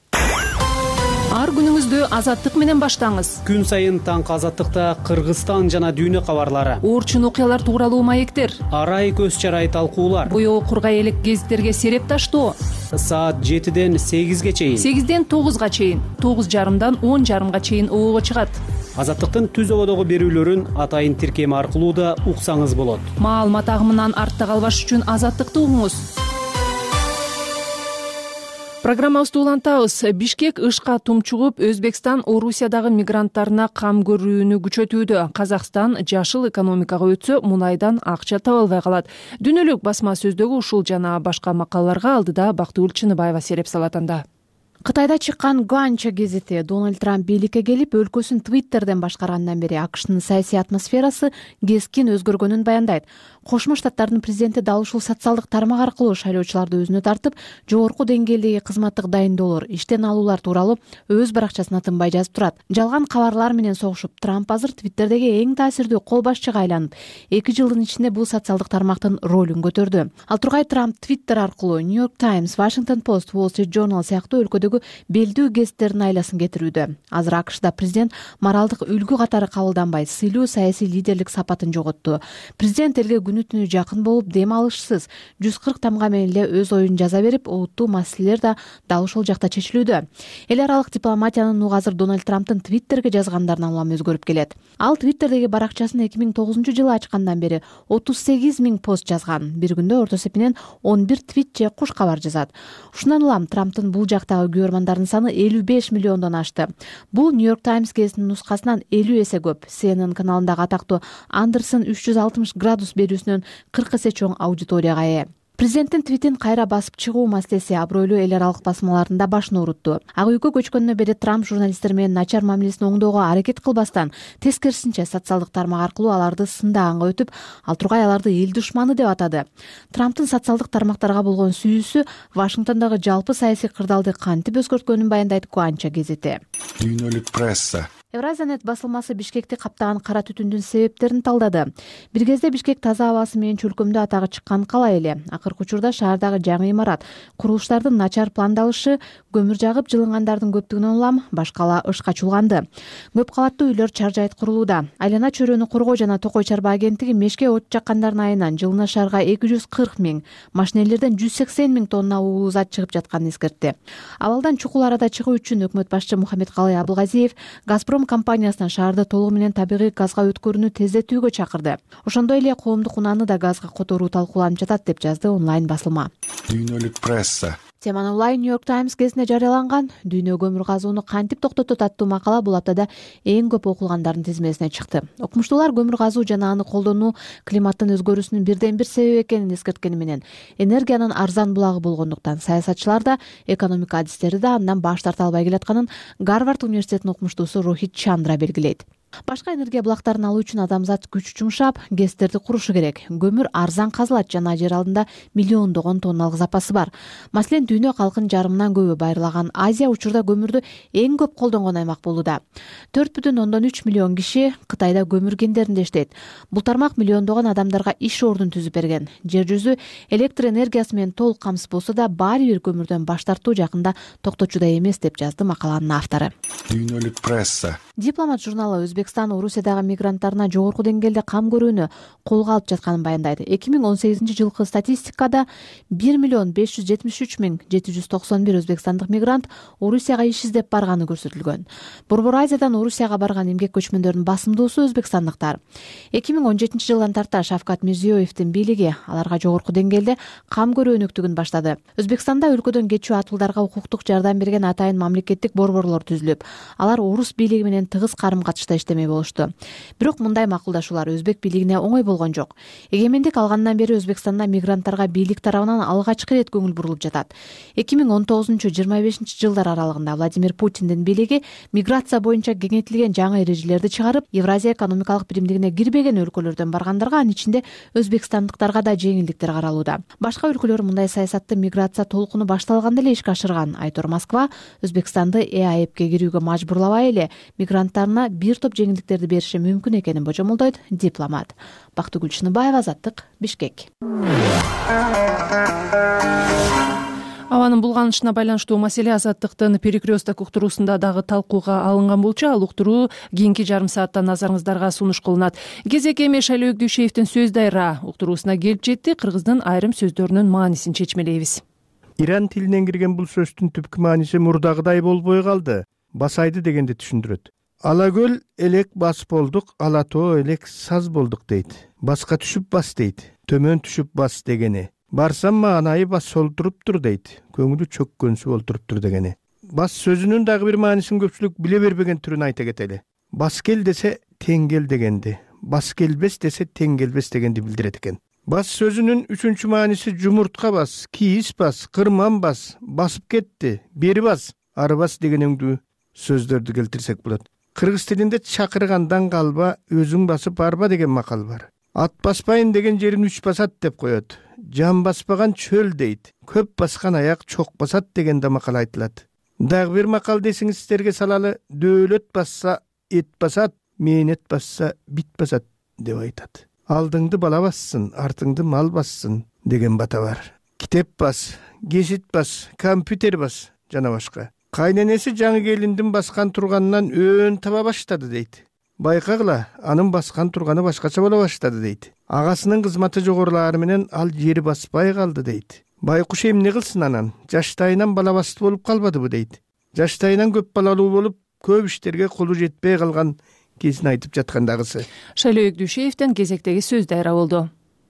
Ар күнүңүздү Азаттык менен баштаңыз. Күн сайын таңкы Азаттыкта Кыргызстан жана дүйнө кабарлары, орчун окуялар тууралуу маектер, арай көз чарай талкуулар, боёо кургай элек гезиттерге сереп таштоо. Саат 7-ден 8-ге чейин, 8-ден 9-га чейин, 9:30-дан 10:30-га чейин оого чыгат. Азаттыктын түз ободогу берүүлөрүн атайын тиркем аркылуу да уксаңыз болот. Маалымат агымынан артта калбаш үчүн Азаттыкты угуңуз. Программабызды улантабыз. Бишкек ышка тумчугуп, Өзбекстан Орусиядагы мигранттарына кам көрүүнү күчөтүүдө. Казакстан жашыл экономикага өтсө, мунайдан акча таба албай калат. Дүнөлүк басма сөздөгү ушул жана башка макалаларга алдыда Бактыгүл Чыныбаева сереп салат анда. Кытайда чыккан Ганча гезити Дональд Трамп бийликке келип, өлкөсүн Твиттерден башкаргандан бери АКШнын саясий атмосферасы кескин өзгөргөнүн баяндайт. Кошмо Штаттардын президенти дал ушул социалдык тармак аркылуу шайлоочуларды өзүнө тартып, жогорку деңгээлдеги кызматтык дайындоолор, иштен алуулар тууралуу өз баракчасына тынбай жазып турат. Жалган кабарлар менен согушуп, Трамп азыр Твиттердеги эң таасирдүү кол башчыга айланып, 2 жылдын ичинде бул социалдык тармактын ролун көтөрдү. Ал тургай Трамп Твиттер аркылуу New York Times, Washington Post, Wall Street Journal сыяктуу өлкөдөгү белдүү гезиттердин айласын кетирүүдө. Азыр АКШда президент моралдык үлгү катары кабылданбай, сыйлуу саясий лидерлик сапатын жоготту. Президент элге күнү-түнү жакын болуп, дем алышсыз 140 тамга менен эле өз оюн жаза берип, олуттуу маселелер да дал ошол жакта чечилүүдө. Эл аралык дипломатиянын нугу азыр Дональд Трамптын Твиттерге жазгандарынан улам өзгөрүп келет. Ал Твиттердеги баракчасын 2009-жылы ачкандан бери 38 000 пост жазган. Бир күндө орто эсепинен 11 твит же куш кабар жазат. Ушундан улам Трамптын бул жактагы көрмандардын саны 55 миллиондон ашты. Бул New York Times гезитинин нускасынан 50 эсе көп. CNN каналындагы атактуу Андерсон 360 градус берүүсүнөн 40 эсе чоң аудиторияга ээ. Президенттин твитин кайра басып чыгуу маселеси абройлуу эл аралык басмалардында башын оорутtu. Ак үйгө көчкөндөн бери Трамп журналисттер менен начар мамилесин оңдоого аракет кылбастан, тескерисинче социалдык тармак аркылуу аларды сындаганга өтүп, ал тургай аларды эл душманы деп атады. Трамптын социалдык тармактарга болгон сүйүүсү Вашингтондогу жалпы саясий кырдаалды кантип өзгөрткөнүн баяндайт Ганча гезити. Дүйнөлүк пресса Евразиянет басылмасы Бишкекти каптаган кара түтүндүн себептерин талдады. Бир кезде Бишкек таза абасы менен чөлкөмдө атагы чыккан кала эле. Акыркы учурда шаардагы жаңы имарат, курулуштардын начар пландалышы, көмүр жагып жылынгандардын көптүгүнөн улам башкала ышка чулганды. Көп кабаттуу үйлөр чаржайт курулууда. Айлана чөйрөнү коргоо жана токой чарба агенттиги мешке от жаккандардын айынан жылына шаарга 240 000, машинелерден 180 000 тонна уулуу зат чыгып жатканын эскертти. Абалдан чукул арада чыгуу үчүн өкмөт башчы Мухаммедкалый Абылгазиев Газпром компаниясынан шаарды толугу менен табигый газга өткөрүүнү тездетүүгө чакырды. Ошондой эле коомдук унааны да газга которуу талкууланып жатат деп жазды онлайн басылма. Дүйнөлүк пресса Теманы улай New York Times гезитинде жарыяланган дүйнө көмүр казууну кантип токтотот аттуу макала бул аптада эң көп окулгандардын тизмесине чыкты. Окумуштуулар көмүр казуу жана аны колдонуу климаттын өзгөрүүсүнүн бирден бир себеби экенин эскерткени менен энергиянын арзан булагы болгондуктан саясатчылар да экономика адистери да андан баш тарта албай келатканын Гарвард университетинин окумуштуусу Рохит Чандра белгилейт. Башка энергия булактарын алуу үчүн адамзат күч жумшап, ГЭСтерди курушу керек. Көмүр арзан казылат жана жер алдында миллиондогон тонналык запасы бар. Маселен, дүйнө калкынын жарымынан көбү байырлаган Азия учурда көмүрдү эң көп колдонгон аймак болууда. 4,3 миллион киши Кытайда көмүр кендеринде иштейт. Бул тармак миллиондогон адамдарга иш ордун түзүп берген. Жер жүзү электр энергиясы менен толук камсыз болсо да, баары бир көмүрдөн баш тартуу жакында токточудай эмес деп жазды макаланын автору. Дүйнөлүк пресса. Дипломат журналы Өзбекстан Орусиядагы мигранттарына жогорку деңгээлде кам көрүүнү колго алып жатканын баяндайт. 2018 жылкы статистикада 1,573,791 өзбекстандык мигрант Орусияга иш издеп барганы көрсөтүлгөн. Борбор Азиядан Орусияга барган эмгек көчмөндөрдүн басымдуусу өзбекстандыктар. 2017 жылдан тарта Шавкат Мирзиёевдин бийлиги аларга жогорку деңгээлде кам көрүү өнөктүгүн баштады. Өзбекстанда өлкөдөн кечүү атуулдарга укуктук жардам берген атайын мамлекеттик борборлор түзүлүп, алар орус бийлиги менен тыгыз карым-катышта иштемей болушту. Бирок мындай макулдашуулар өзбек бийлигине оңой болгон жок. Эгемендик алгандан бери Өзбекстанда мигранттарга бийлик тарабынан алгачкы ирет көңүл бурулуп жатат. 2019-25 жылдар аралыгында Владимир Путиндин бийлиги миграция боюнча кеңейтилген жаңы эрежелерди чыгарып, Евразия экономикалык биримдигине кирбеген өлкөлөрдөн баргандарга, анын ичинде өзбекстандыктарга да жеңилдиктер каралууда. Башка өлкөлөр мындай саясатты миграция толкуну башталганда эле ишке ашырган. Айтор Москва Өзбекстанды ЭАЭПке кирүүгө мажбурлабай эле мигранттарына бир топ жеңилдиктерди бериши мүмкүн экенин божомолдойт дипломат. Бактыгүл Чыныбаева, Азаттык, Бишкек. Абанын булганышына байланыштуу маселе Азаттыктын перекресток уктуруусунда дагы талкууга алынган болчу. Ал уктуруу кийинки жарым саатта назарыңыздарга сунуш кылынат. Кезек эми Шайлообек Дүйшеевдин сөз дайра уктуруусуна келип жетти. Кыргыздын айрым сөздөрүнүн маанисин чечмелейбиз. Иран тилинен кирген бул сөздүн түпкү мааниси мурдагыдай болбой калды. Басайды дегенди түшүндүрөт. Алакөл элек бас болдук, алатоо элек саз болдук дейт. Баска түшүп бас дейт. Төмөн түшүп бас дегени. Барсам маанайы бас солтуруптур дейт. Көңүлү чөккөнсү болтуруптур дегени. Бас сөзүнүн дагы бир маанисин көпчүлүк биле бербеген түрүн айта кетели. Бас кел десе тең кел дегенди. Бас келбес десе тең келбес дегенди билдирет экен. Бас сөзүнүн үчүнчү мааниси жумуртка бас, кийиз бас, кырман бас, басып кетти, бери бас, ары бас дегенеңдүү сөздөрдү келтирсек болот. Кыргыз тилинде чакыргандан калба, өзүң басып барба деген макал бар. Ат баспайын деген жерин үч басат деп коет. Жан баспаган чөл дейт. Көп баскан аяк чок басат деген да макал айтылат. Дагы бир макал десиңиз сиздерге салалы, дөөлөт басса эт басат, мээнет басса бит басат деп айтат. Алдыңды бала бассын, артыңды мал бассын деген бата бар. Китеп бас, гезит бас, компьютер бас жана башка. Кайненеси жаңы келиндин баскан турганынан өн таба баштады дейт. Байкагыла, анын баскан турганы башкача боло баштады дейт. Агасынын кызматы жогорулаары менен ал жери баспай калды дейт. Байкуш эмне кылсын анан? Жаштайынан бала басты болуп калбадыбы дейт. Жаштайынан көп балалуу болуп, көп иштерге колу жетпей калган кезин айтып жаткандагысы. Шайлообек Дүйшеевден кезектеги сөз дайра болду.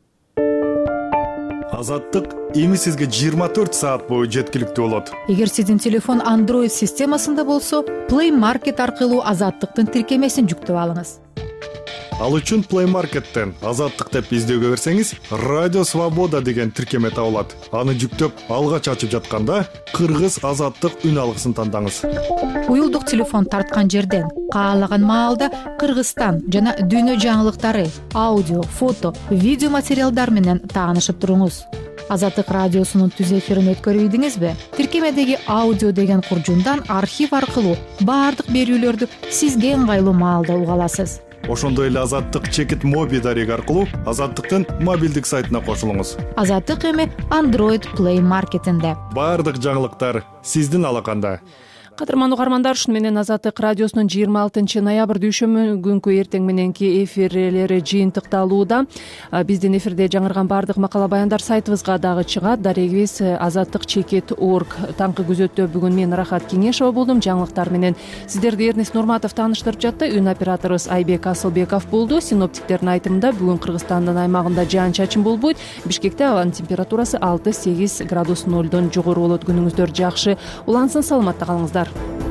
Азаттык эми сизге 24 саат бою жеткиликтүү болот. Эгер сиздин телефон Android системасында болсо, Play Market аркылуу Азаттыктын тиркемесин жүктөп алыңыз. Ал үчүн Play Market'тен Азаттык деп издөөгө берсеңиз, Радио Свобода деген тиркеме табылат. Аны жүктөп алгач ачып жатканда Кыргыз Азаттык үн алгысын тандаңыз. Уюлдук телефон тарткан жерден каалаган маалда Кыргызстан жана дүйнө жаңылыктары, аудио, фото, видео материалдар менен таанышып туруңуз. Азаттык радиосунун түз эфирин өткөрүп ийдиңизби? Тиркемедеги аудио деген куржундан архив аркылуу баардык берүүлөрдү сизге ыңгайлуу маалда уга аласыз. Ошондой эле Азаттык чекит моби дареги аркылуу Азаттыктын мобилдик сайтына кошулуңуз. Азаттык эми Android Play Market'инде. Баардык жаңылыктар сиздин алаканда. Кадырман угармандар, ушуну менен Азаттык радиосунун 26 ноябрь дүйшөмбү күнкү эртең мененки эфирлери жыйынтыкталууда. Биздин эфирде жаңырган баардык макала баяндар сайтыбызга дагы чыгат. Дарегибиз azattik.org. Таңкы күзөттө бүгүн мен Рахат Кеңешова болдум. Жаңылыктар менен сиздерди Эрнест Нурматов тааныштырып жатты. Үн операторубуз Айбек Асылбеков болду. Синоптиктердин айтымында бүгүн Кыргызстандын аймагында жаан-чачын болбойт. Бишкекте абанын температурасы 6-8 градус нолдон жогору болот. Күнүңүздөр жакшы улансын, саламатта калыңыздар.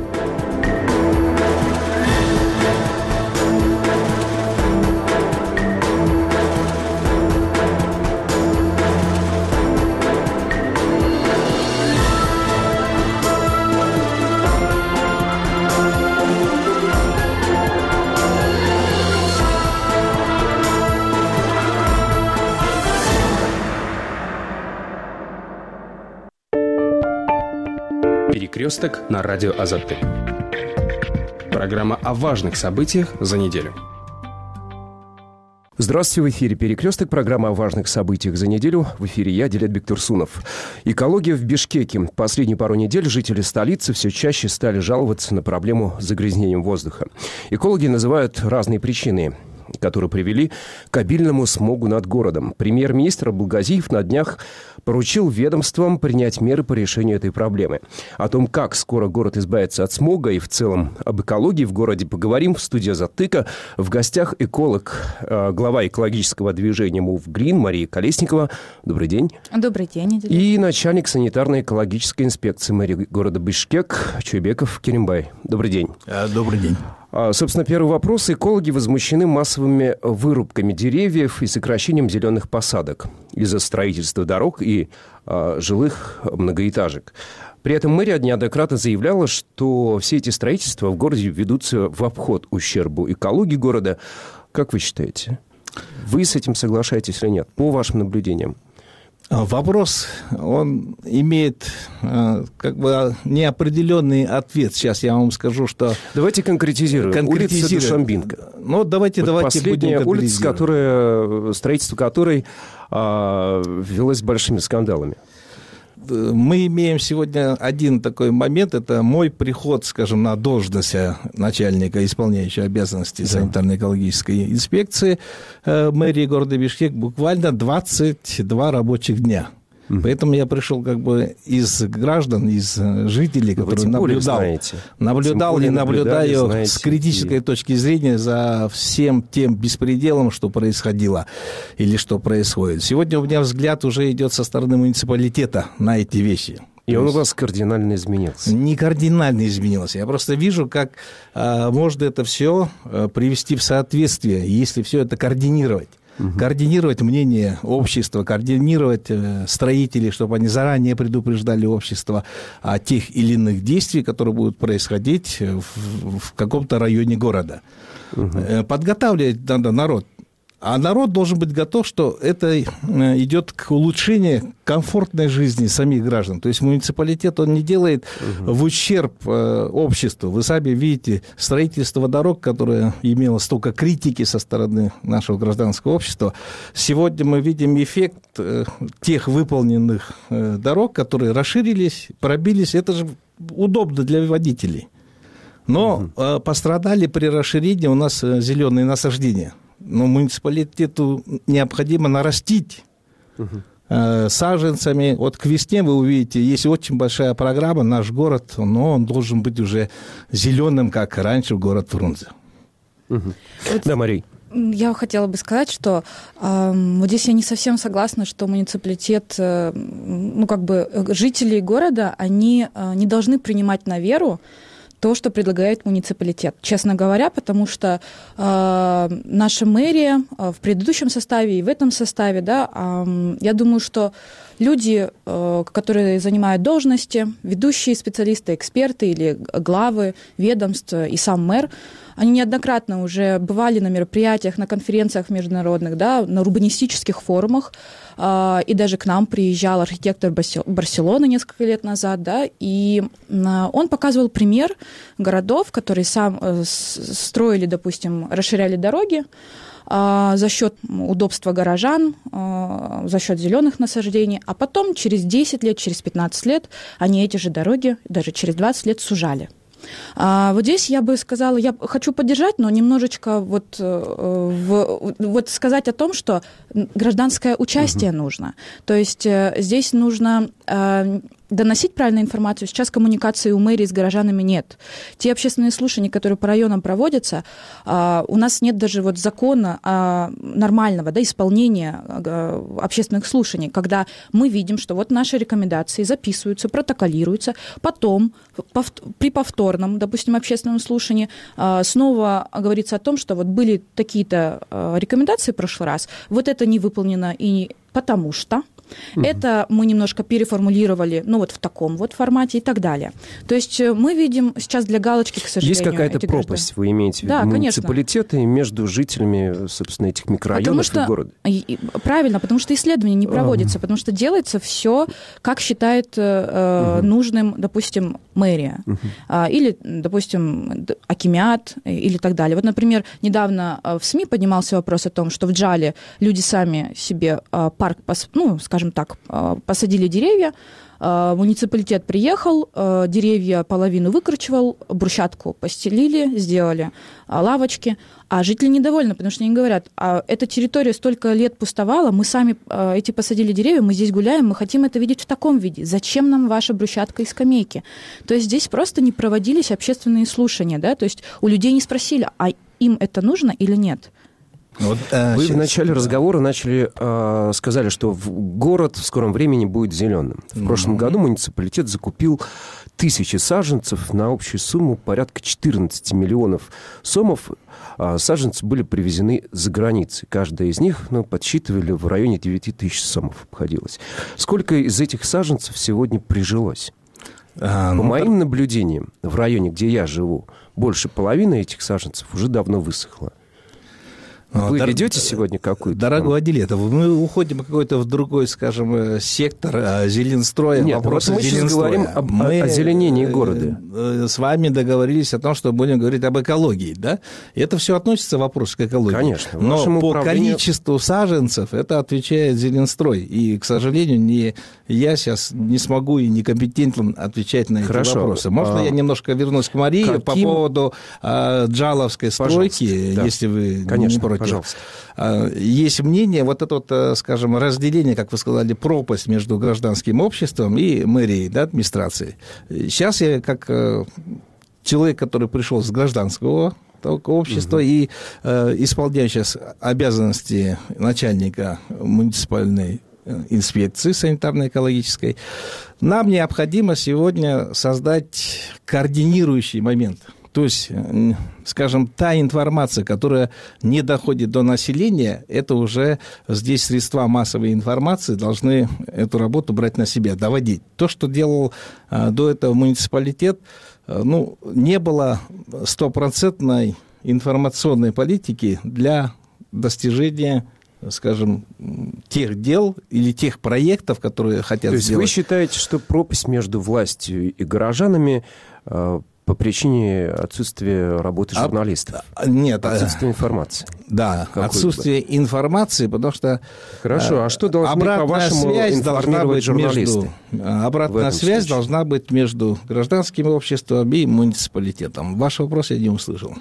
Перекресток на радио Азаттык. Программа о важных событиях за неделю. Здравствуйте, в эфире «Перекресток», программа о важных событиях за неделю. В эфире я, Дилет Бектурсунов. Экология в Бишкеке. Последние пару недель жители столицы все чаще стали жаловаться на проблему с загрязнением воздуха. Экологи называют разные причины, которые привели к обильному смогу над городом. Премьер-министр Абулгазиев на днях поручил ведомствам принять меры по решению этой проблемы. О том, как скоро город избавится от смога и в целом об экологии в городе, поговорим в студии Азаттыка. В гостях эколог, глава экологического движения Move Green Мария Колесникова. Добрый день. Добрый день. И начальник санитарно-экологической инспекции мэрии города Бишкек Чуйбеков Керимбай. Добрый день. Добрый день. Собственно, первый вопрос. Экологи возмущены массовыми вырубками деревьев и сокращением зеленых посадок из-за строительства дорог и жилых многоэтажек. При этом мэрия неоднократно заявляла, что все эти строительства в городе ведутся в обход ущербу экологии города. Как вы считаете? Вы с этим соглашаетесь или нет, по вашим наблюдениям? Вопрос, он имеет как бы неопределенный ответ. Сейчас я вам скажу, что... Давайте конкретизируем. Улица Душанбинка. Ну, давайте последняя улица, строительство которой велось большими скандалами. Мы имеем сегодня один такой момент, это мой приход, скажем, на должность начальника, исполняющего обязанности санитарно-экологической инспекции мэрии города Бишкек, буквально 22 рабочих дня. Поэтому я пришел как бы из граждан, из жителей, которые наблюдал и наблюдаю с критической точки зрения за всем тем беспределом, что происходило или что происходит. Сегодня у меня взгляд уже идет со стороны муниципалитета на эти вещи. И он у вас кардинально изменился? Не кардинально изменился. Я просто вижу, как можно это все привести в соответствие, если все это координировать. Координировать мнение общества, координировать строителей, чтобы они заранее предупреждали общество о тех или иных действиях, которые будут происходить в каком-то районе города. Подготавливать надо народ. А народ должен быть готов, что это идет к улучшению комфортной жизни самих граждан. То есть муниципалитет, он не делает в ущерб обществу. Вы сами видите, строительство дорог, которое имело столько критики со стороны нашего гражданского общества. Сегодня мы видим эффект тех выполненных дорог, которые расширились, пробились. Это же удобно для водителей. Но пострадали при расширении у нас зеленые насаждения. Но муниципалитету необходимо нарастить саженцами. Вот к весне вы увидите, есть очень большая программа, наш город, но он должен быть уже зеленым, как раньше город Фрунзе. Да, Мария. Я хотела бы сказать, что вот здесь я не совсем согласна, что муниципалитет, ну как бы жители города, они не должны принимать на веру то, что предлагает муниципалитет. Честно говоря, потому что наша мэрия в предыдущем составе и в этом составе, да, я думаю, что люди, которые занимают должности, ведущие специалисты, эксперты или главы ведомств и сам мэр, они неоднократно уже бывали на мероприятиях, на конференциях международных, да, на урбанистических форумах, и даже к нам приезжал архитектор Барселоны несколько лет назад, да, и он показывал пример городов, которые сам строили, допустим, расширяли дороги, за счет удобства горожан, за счет зеленых насаждений, а потом через 10 лет, через 15 лет они эти же дороги даже через 20 лет сужали. Вот здесь я бы сказала, я хочу поддержать, но немножечко вот сказать о том, что гражданское участие нужно. То есть здесь нужно доносить правильную информацию. Сейчас коммуникации у мэрии с горожанами нет. Те общественные слушания, которые по районам проводятся, у нас нет даже вот закона нормального, да, исполнения общественных слушаний, когда мы видим, что вот наши рекомендации записываются, протоколируются, потом при повторном, допустим, общественном слушании снова говорится о том, что вот были такие-то рекомендации в прошлый раз, вот это не выполнено и потому что. Это мы немножко переформулировали, ну вот в таком вот формате и так далее. То есть мы видим сейчас для галочки, к сожалению... Есть какая-то пропасть, вы имеете в виду, муниципалитеты между жителями, собственно, этих микрорайонов и города? Правильно, потому что исследования не проводятся, потому что делается все, как считает нужным, допустим, мэрия, или, допустим, акимиат, или так далее. Вот, например, недавно в СМИ поднимался вопрос о том, что в Джале люди сами себе парк, ну, скажем так, посадили деревья, муниципалитет приехал, деревья половину выкорчевал, брусчатку постелили, сделали лавочки, а жители недовольны, потому что они говорят, эта территория столько лет пустовала, мы сами эти посадили деревья, мы здесь гуляем, мы хотим это видеть в таком виде, зачем нам ваша брусчатка и скамейки? То есть здесь просто не проводились общественные слушания, да, то есть у людей не спросили, а им это нужно или нет? Вы в начале разговора сказали, что город в скором времени будет зеленым. В прошлом году муниципалитет закупил 1000 саженцев на общую сумму порядка 14 миллионов сомов. Саженцы были привезены за границей. Каждая из них, подсчитывали, в районе 9000 сомов обходилось. Сколько из этих саженцев сегодня прижилось? По моим наблюдениям, в районе, где я живу, больше половины этих саженцев уже давно высохло. Вы ведете сегодня какую-то? Дорогой Адилетов, мы уходим какой-то в другой, скажем, сектор зеленстроя. Нет, мы сейчас говорим об озеленении города. С вами договорились о том, что будем говорить об экологии, да? И это все относится вопрос к экологии. Конечно. Но по количеству саженцев это отвечает Зеленстрой. И, к сожалению, я сейчас не смогу и некомпетентен отвечать на эти вопросы. Можно я немножко вернусь к Марии по поводу Джаловской стройки, если вы не против? Пожалуйста. Есть мнение, вот это вот, скажем, разделение, как вы сказали, пропасть между гражданским обществом и мэрией, да, администрацией. Сейчас я, как человек, который пришел с гражданского общества и исполняю сейчас обязанности начальника муниципальной инспекции санитарно-экологической, нам необходимо сегодня создать координирующий момент. То есть, скажем, та информация, которая не доходит до населения, это уже здесь средства массовой информации должны эту работу брать на себя, доводить. То, что делал до этого муниципалитет, не было стопроцентной информационной политики для достижения, скажем, тех дел или тех проектов, которые хотят сделать. То есть вы считаете, что пропасть между властью и горожанами по причине отсутствия работы журналистов? Нет. Отсутствие информации. Да, отсутствие информации, потому что... Хорошо, а что должны, по-вашему, информировать журналисты? Обратная связь должна быть между гражданским обществом и муниципалитетом. Ваш вопрос я не услышал.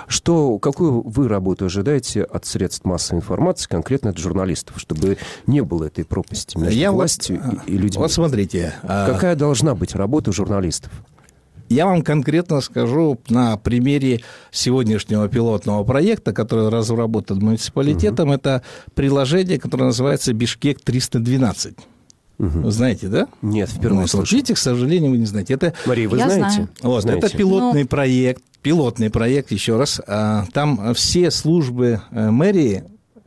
Какую вы работу ожидаете от средств массовой информации, конкретно от журналистов, чтобы не было этой пропасти между властью и людьми? Вот смотрите. Какая должна быть работа журналистов? Я вам конкретно скажу на примере сегодняшнего пилотного проекта, который разработан муниципалитетом. Это приложение, которое называется «Бишкек-312». Вы знаете, да? Нет, впервые слышу. Видите, к сожалению, вы не знаете. Мария, вы знаете? Это пилотный проект. Пилотный проект, еще раз. Там все службы мэрии,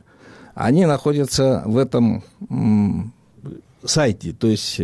они находятся в этом сайте. То есть...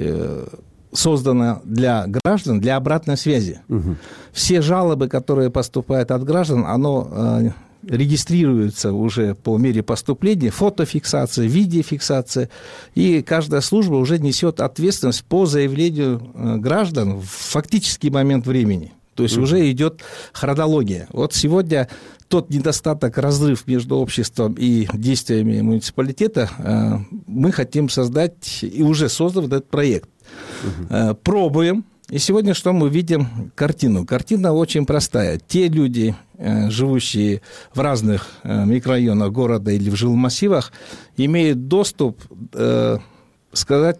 создана для граждан, для обратной связи. Все жалобы, которые поступают от граждан, оно регистрируется уже по мере поступления, фотофиксация, видеофиксация, и каждая служба уже несет ответственность по заявлению граждан в фактический момент времени. То есть уже идет хронология. Вот сегодня тот недостаток, разрыв между обществом и действиями муниципалитета мы хотим создать и уже создан этот проект. Пробуем. И сегодня что мы видим? Картину. Картина очень простая. Те люди, живущие в разных микрорайонах города или в жилмассивах, имеют доступ сказать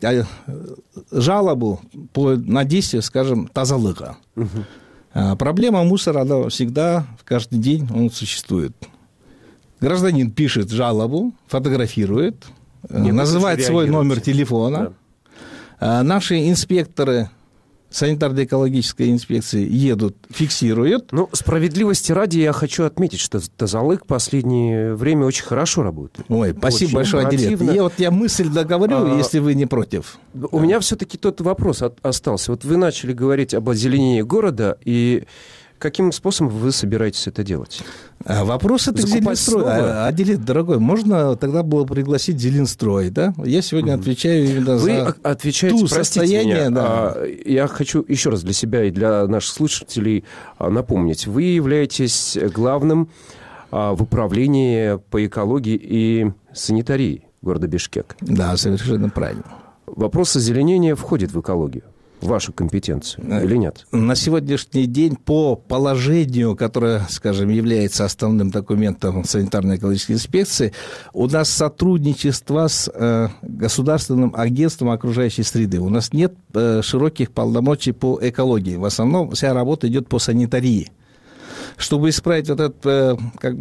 жалобу на действие, скажем, тазалыка. Проблема мусора, она всегда, каждый день он существует. Гражданин пишет жалобу, фотографирует, называет свой номер телефона. Да. Наши инспекторы санитарно-экологической инспекции едут, фиксируют. Ну, справедливости ради я хочу отметить, что тазалык в последнее время очень хорошо работает. Ой, спасибо очень большое, Адилет. Я мысль договорю, если вы не против. У меня все-таки тот вопрос остался. Вот вы начали говорить об озеленении города, и каким способом вы собираетесь это делать? Вопрос это Зеленстрой. Адилет, дорогой, можно тогда было пригласить Зеленстрой, да? Я сегодня отвечаю именно вы отвечаете, состояние. Да. Я хочу еще раз для себя и для наших слушателей напомнить. Вы являетесь главным в управлении по экологии и санитарии города Бишкек. Да, совершенно правильно. Вопрос озеленения входит в экологию. В вашу компетенцию или нет? На сегодняшний день по положению, которое, скажем, является основным документом санитарно-экологической инспекции, у нас сотрудничество с государственным агентством окружающей среды. У нас нет широких полномочий по экологии. В основном вся работа идет по санитарии. Чтобы исправить вот этот,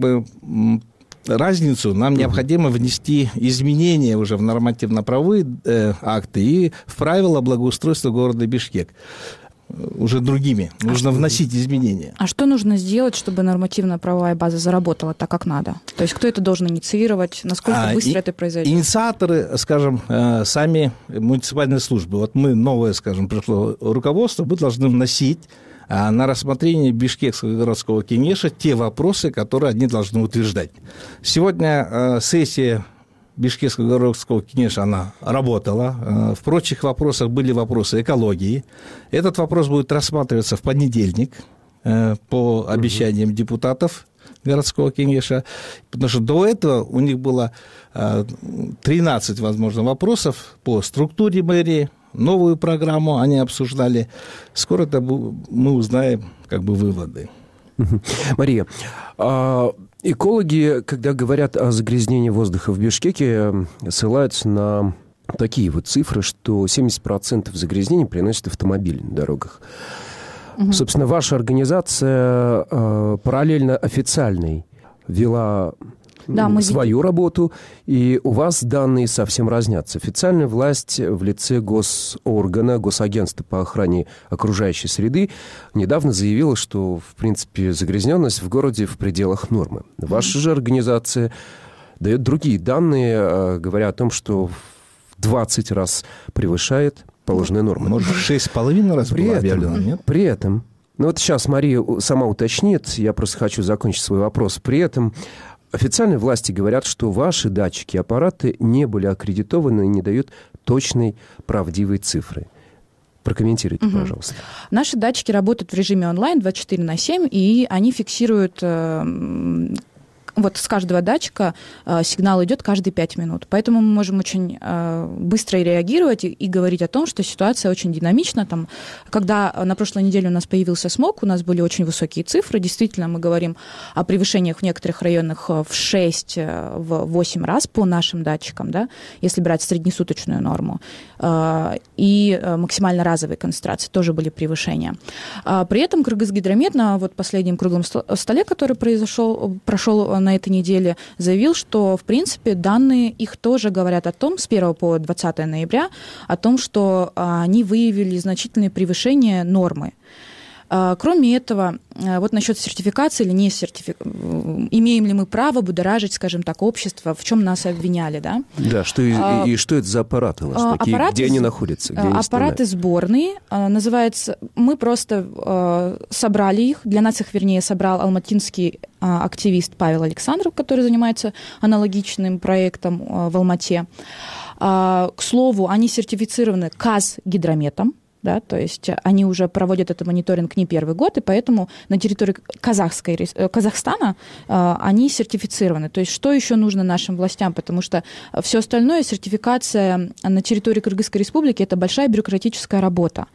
разницу, нам необходимо внести изменения уже в нормативно-правовые акты и в правила благоустройства города Бишкек. Уже другими. Нужно вносить изменения. А что нужно сделать, чтобы нормативно-правовая база заработала так, как надо? То есть кто это должен инициировать? Насколько быстро это произойдет? Инициаторы, скажем, сами муниципальные службы. Вот мы, новое, скажем, пришло руководство, мы должны вносить на рассмотрение Бишкекского городского кеңеша те вопросы, которые они должны утверждать. Сегодня сессия Бишкекского городского кеңеша, она работала. В прочих вопросах были вопросы экологии. Этот вопрос будет рассматриваться в понедельник по обещаниям депутатов городского кеңеша, потому что до этого у них было 13, возможно, вопросов по структуре мэрии. Новую программу они обсуждали. Скоро мы узнаем выводы. Мария, экологи, когда говорят о загрязнении воздуха в Бишкеке, ссылаются на такие вот цифры, что 70% загрязнений приносят автомобили на дорогах. Собственно, ваша организация параллельно официальной вела свою работу, и у вас данные совсем разнятся. Официальная власть в лице госоргана, Госагентства по охране окружающей среды недавно заявила, что, в принципе, загрязненность в городе в пределах нормы. Ваша же организация дает другие данные, говоря о том, что в 20 раз превышает положенные нормы. Может, 6,5 раз было объявлено, нет? При этом, вот сейчас Мария сама уточнит, я просто хочу закончить свой вопрос. При этом официальные власти говорят, что ваши датчики, аппараты не были аккредитованы и не дают точной, правдивой цифры. Прокомментируйте, пожалуйста. Наши датчики работают в режиме онлайн 24/7, и они фиксируют... Вот с каждого датчика сигнал идет каждые 5 минут. Поэтому мы можем очень быстро реагировать и говорить о том, что ситуация очень динамична. Там, когда на прошлой неделе у нас появился смог, у нас были очень высокие цифры. Действительно, мы говорим о превышениях в некоторых районах в 6-8 раз по нашим датчикам, да, если брать среднесуточную норму. И максимально разовые концентрации тоже были превышения. При этом Кыргызгидромет на вот последнем круглом столе, который прошел на этой неделе, заявил, что, в принципе, данные их тоже говорят о том, с 1 по 20 ноября, о том, что они выявили значительные превышения нормы. Кроме этого, вот насчет сертификации или не имеем ли мы право будоражить, скажем так, общество, в чем нас обвиняли, да? Да, что это за аппараты у вас такие, где они находятся? Где они аппараты сборные, называется, мы просто собрали их, для нас их, вернее, собрал алматинский активист Павел Александров, который занимается аналогичным проектом в Алмате. К слову, они сертифицированы КАЗ-гидрометом. Да, то есть они уже проводят этот мониторинг не первый год, и поэтому на территории Казахстана они сертифицированы. То есть что еще нужно нашим властям? Потому что все остальное, сертификация на территории Кыргызской республики, это большая бюрократическая работа.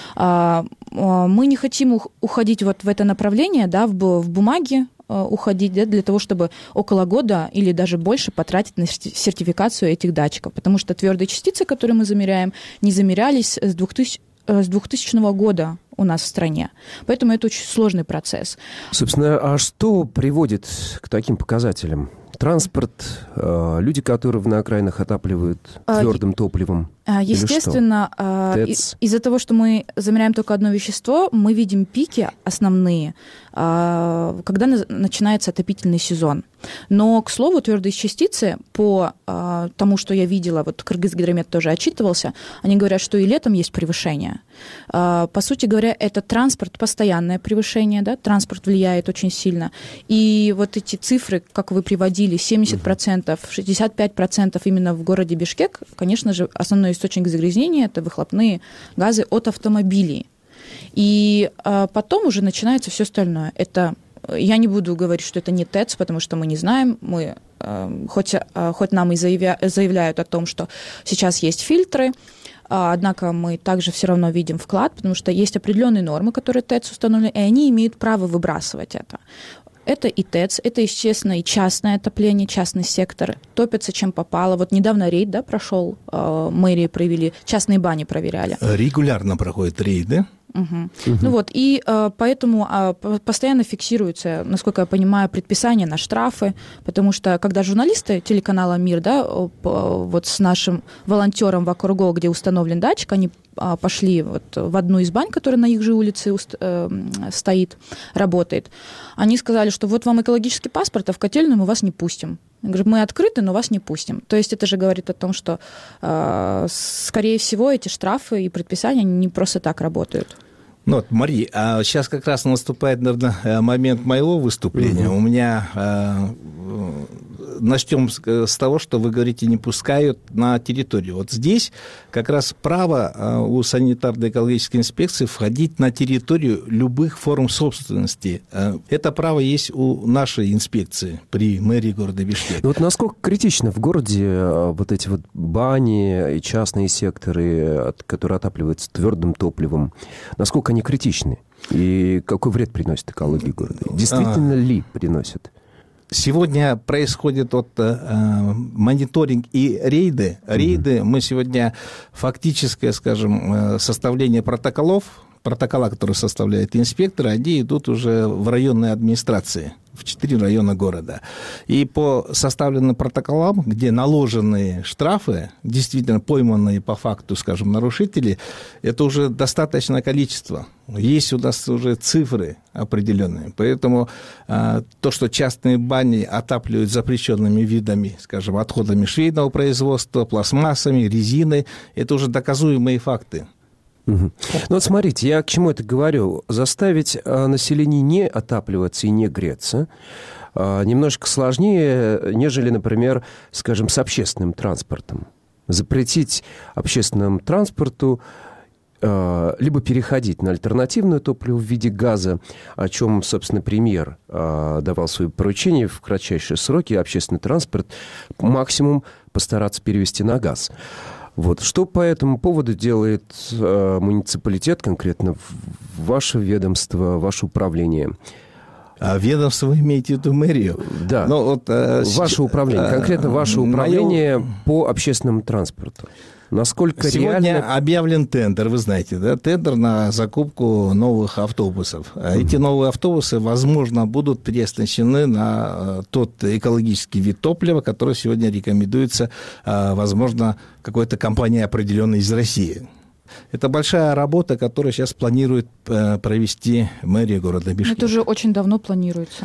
Мы не хотим уходить вот в это направление, да, в бумаги, уходить, да, для того, чтобы около года или даже больше потратить на сертификацию этих датчиков. Потому что твердые частицы, которые мы замеряем, не замерялись с 2000 года у нас в стране. Поэтому это очень сложный процесс. Собственно, а что приводит к таким показателям? Транспорт, люди, которые на окраинах отапливают твердым топливом? Естественно, из-за того, что мы замеряем только одно вещество, мы видим пики основные, когда начинается отопительный сезон. Но, к слову, твердые частицы, по тому, что я видела, вот Кыргызгидромет тоже отчитывался, они говорят, что и летом есть превышение. По сути говоря, это транспорт, постоянное превышение, да, транспорт влияет очень сильно. И вот эти цифры, как вы приводили, 70%, 65% именно в городе Бишкек, конечно же, основной источник загрязнения – это выхлопные газы от автомобилей. И потом уже начинается все остальное. Это, я не буду говорить, что это не ТЭЦ, потому что мы не знаем. Мы, хоть нам и заявляют о том, что сейчас есть фильтры, однако мы также все равно видим вклад, потому что есть определенные нормы, которые ТЭЦ установлены, и они имеют право выбрасывать это. Это и ТЭЦ, это, естественно, и частное отопление, частный сектор. Топятся чем попало. Вот недавно рейд, да, прошел, мэрии провели, частные бани проверяли. Регулярно проходят рейды. Ну вот, и поэтому постоянно фиксируются, насколько я понимаю, предписания на штрафы, потому что когда журналисты телеканала «Мир», да, вот с нашим волонтером в Акурго, где установлен датчик, они пошли вот в одну из бань, которая на их же улице стоит, работает. Они сказали, что вот вам экологический паспорт, а в котельную мы вас не пустим. Я говорю, мы открыты, но вас не пустим. То есть это же говорит о том, что, скорее всего, эти штрафы и предписания не просто так работают. Ну вот, Мария, а сейчас как раз наступает, наверное, момент моего выступления. У меня... Начнем с того, что вы говорите, не пускают на территорию. Вот здесь как раз право у санитарно-экологической инспекции входить на территорию любых форм собственности. Это право есть у нашей инспекции при мэрии города Бишкек. Вот насколько критично в городе вот эти вот бани и частные секторы, которые отапливаются твердым топливом, насколько они критичны? И какой вред приносит экологии города? Действительно ли приносят? Сегодня происходит мониторинг и рейды. Рейды мы сегодня фактическое, скажем, составление протокола, которые составляют инспекторы, они идут уже в районные администрации, в 4 района города. И по составленным протоколам, где наложены штрафы, действительно пойманные по факту, скажем, нарушители, это уже достаточное количество. Есть у нас уже цифры определенные. Поэтому то, что частные бани отапливают запрещенными видами, скажем, отходами швейного производства, пластмассами, резиной, это уже доказуемые факты. Ну вот смотрите, я к чему это говорю. Заставить население не отапливаться и не греться немножко сложнее, нежели, например, скажем, с общественным транспортом. Запретить общественному транспорту либо переходить на альтернативное топливо в виде газа, о чем, собственно, премьер давал свои поручения в кратчайшие сроки, общественный транспорт максимум постараться перевести на газ. Вот. Что по этому поводу делает муниципалитет, конкретно ваше ведомство, ваше управление? А ведомство вы имеете в виду мэрию? Да, ваше управление, конкретно ваше управление по общественному транспорту. Насколько сегодня реально... объявлен тендер, вы знаете, да, тендер на закупку новых автобусов. Эти новые автобусы, возможно, будут переоснащены на тот экологический вид топлива, который сегодня рекомендуется, возможно, какой-то компанией определенной из России. Это большая работа, которую сейчас планирует провести мэрия города Бишкек. Это уже очень давно планируется.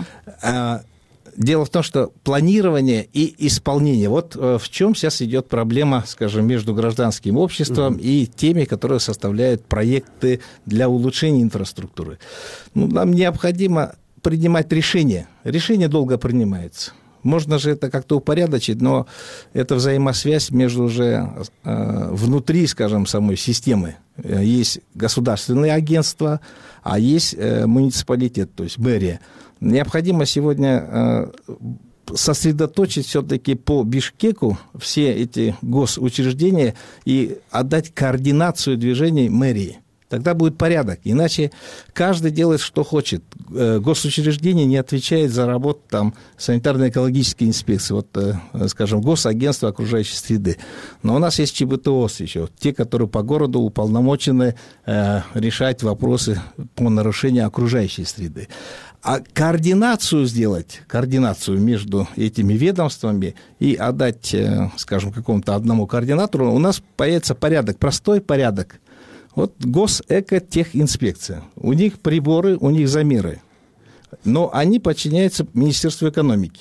Дело в том, что планирование и исполнение, вот в чем сейчас идет проблема, скажем, между гражданским обществом и теми, которые составляют проекты для улучшения инфраструктуры. Нам необходимо принимать решения. Решение долго принимается. Можно же это как-то упорядочить, но это взаимосвязь между уже внутри, скажем, самой системы. Есть государственные агентства, а есть муниципалитет, то есть мэрия. Необходимо сегодня сосредоточить все-таки по Бишкеку все эти госучреждения и отдать координацию движений мэрии. Тогда будет порядок. Иначе каждый делает, что хочет. Госучреждение не отвечает за работу там, санитарно-экологической инспекции, вот, скажем, госагентство окружающей среды. Но у нас есть ЧБТОС еще, те, которые по городу уполномочены решать вопросы по нарушению окружающей среды. А координацию сделать, координацию между этими ведомствами и отдать, скажем, какому-то одному координатору, у нас появится порядок, простой порядок. Вот госэкотехинспекция. У них приборы, у них замеры. Но они подчиняются Министерству экономики.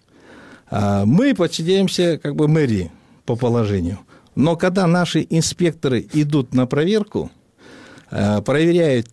Мы подчиняемся как бы мэрии по положению. Но когда наши инспекторы идут на проверку, проверяют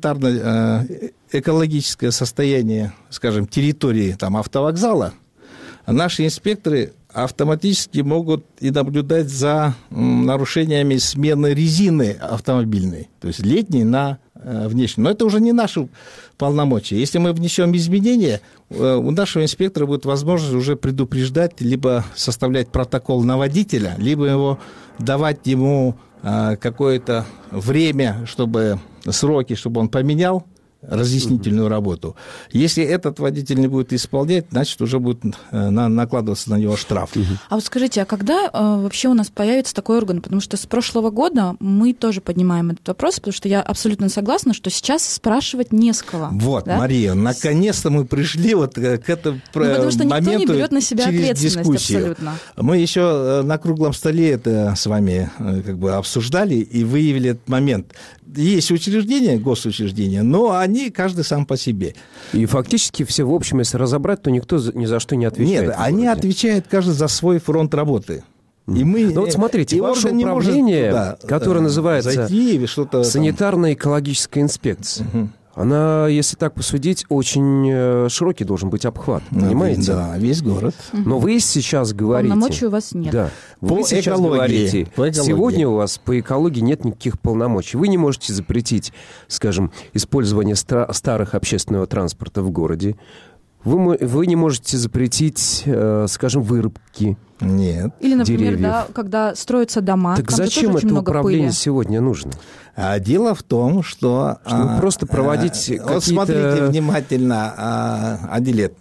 санитарно-экологическое состояние, скажем, территории там, автовокзала, наши инспекторы автоматически могут и наблюдать за нарушениями смены резины автомобильной, то есть летней на внешней. Но это уже не наши полномочия. Если мы внесем изменения, у нашего инспектора будет возможность уже предупреждать, либо составлять протокол на водителя, либо его давать ему какое-то время, сроки, чтобы он поменял разъяснительную работу. Если этот водитель не будет исполнять, значит, уже будет накладываться на него штраф. А вот скажите, а когда вообще у нас появится такой орган? Потому что с прошлого года мы тоже поднимаем этот вопрос, потому что я абсолютно согласна, что сейчас спрашивать не с кого. Вот, да? Мария, наконец-то мы пришли вот к этому потому что моменту никто не берет на себя ответственность дискуссию. Абсолютно. Мы еще на круглом столе это с вами как бы обсуждали и выявили этот момент. Есть учреждения, госучреждения, но они каждый сам по себе. И фактически все, в общем, если разобрать, то никто ни за что не отвечает. Нет, они отвечают каждый за свой фронт работы. И мы, но вот смотрите, ваше управление, которое называется санитарно-экологическая инспекция, она, если так посудить, очень широкий должен быть обхват, понимаете? Да, весь город. Но вы сейчас говорите... Полномочий у вас нет. Да, вы сейчас говорите, сегодня у вас по экологии нет никаких полномочий. Вы не можете запретить, скажем, использование старых общественного транспорта в городе. Вы не можете запретить, скажем, вырубки. Нет. Или, например, деревьев. Да, когда строятся дома. Так зачем это управление сегодня нужно? Дело в том, что... Чтобы просто проводить какие-то... Вот смотрите внимательно, Адилет.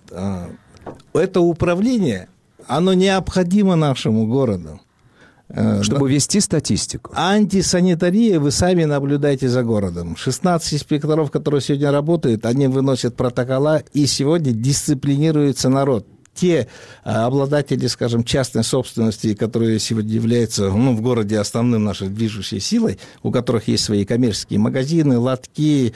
Это управление, оно необходимо нашему городу. Чтобы вести статистику. Антисанитария, вы сами наблюдаете за городом. 16 инспекторов, которые сегодня работают, они выносят протокола, и сегодня дисциплинируется народ. Те обладатели, скажем, частной собственности, которые сегодня являются в городе основным нашей движущей силой, у которых есть свои коммерческие магазины, лотки,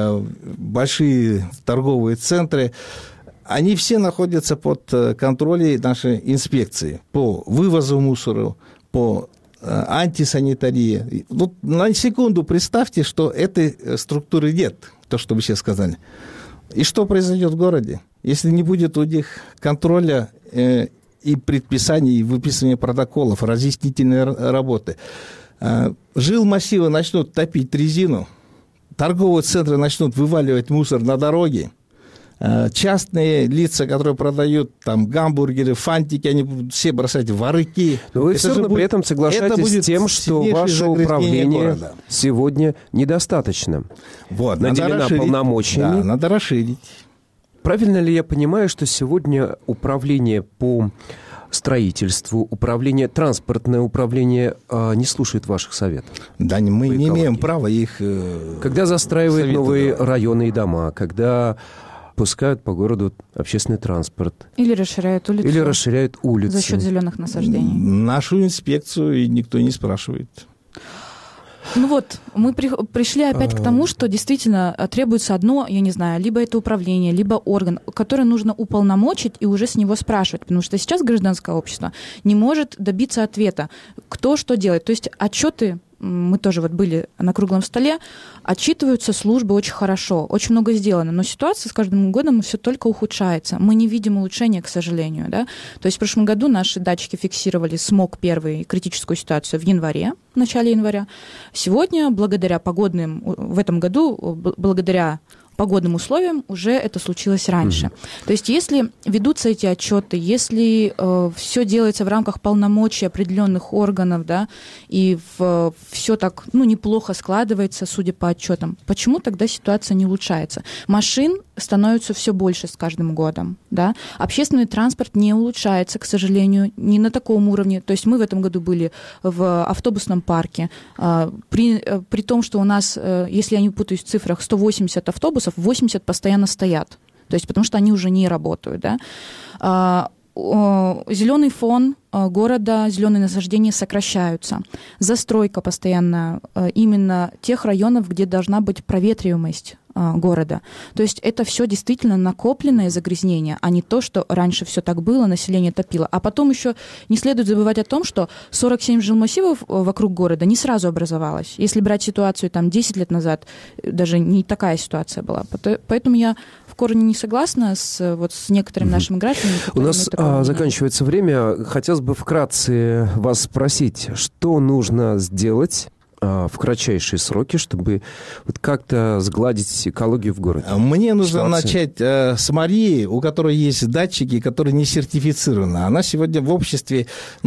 большие торговые центры, они все находятся под контролем нашей инспекции по вывозу мусора, по антисанитарии. Вот на секунду представьте, что этой структуры нет, то, что вы сейчас сказали. И что произойдет в городе, если не будет у них контроля и предписаний, и выписывания протоколов, разъяснительной работы? Жилмассивы начнут топить резину, торговые центры начнут вываливать мусор на дороге, частные лица, которые продают там гамбургеры, фантики, они будут все бросать в арыки. Но вы все равно при этом соглашаетесь с тем, что ваше управление сегодня недостаточно. Вот, наделено полномочиями. Да, надо расширить. Правильно ли я понимаю, что сегодня управление по строительству, транспортное управление не слушает ваших советов? Да, мы не имеем права их... Когда застраивают новые районы и дома, когда пускают по городу общественный транспорт. Или расширяют улицы. За счет зеленых насаждений. Нашу инспекцию никто не спрашивает. Ну вот, мы пришли опять к тому, что действительно требуется одно, я не знаю, либо это управление, либо орган, который нужно уполномочить и уже с него спрашивать, потому что сейчас гражданское общество не может добиться ответа, кто что делает. То есть отчеты мы тоже вот были на круглом столе, отчитываются службы очень хорошо, очень много сделано, но ситуация с каждым годом все только ухудшается. Мы не видим улучшения, к сожалению. Да? То есть в прошлом году наши датчики фиксировали смог первый, критическую ситуацию в январе, в начале января. Сегодня, в этом году, благодаря погодным условиям, уже это случилось раньше. То есть если ведутся эти отчеты, если все делается в рамках полномочий определенных органов, да, и все так неплохо складывается, судя по отчетам, почему тогда ситуация не улучшается? Машин становится все больше с каждым годом. Да? Общественный транспорт не улучшается, к сожалению, не на таком уровне. То есть мы в этом году были в автобусном парке. При том, что у нас, если я не путаюсь в цифрах, 180 автобусов, 80 постоянно стоят. То есть потому что они уже не работают. Да? Зеленый фон города, зеленые насаждения сокращаются. Застройка постоянно именно тех районов, где должна быть проветриваемость города. То есть это все действительно накопленное загрязнение, а не то, что раньше все так было, население топило. А потом еще не следует забывать о том, что 47 жилмассивов вокруг города не сразу образовалось. Если брать ситуацию 10 лет назад, даже не такая ситуация была. Поэтому я в корне не согласна с некоторыми нашими гражданами. У нас заканчивается время. Хотелось бы вкратце вас спросить, что нужно сделать в кратчайшие сроки, чтобы как-то сгладить экологию в городе? Мне нужно начать с Марии, у которой есть датчики, которые не сертифицированы. Она сегодня в обществе,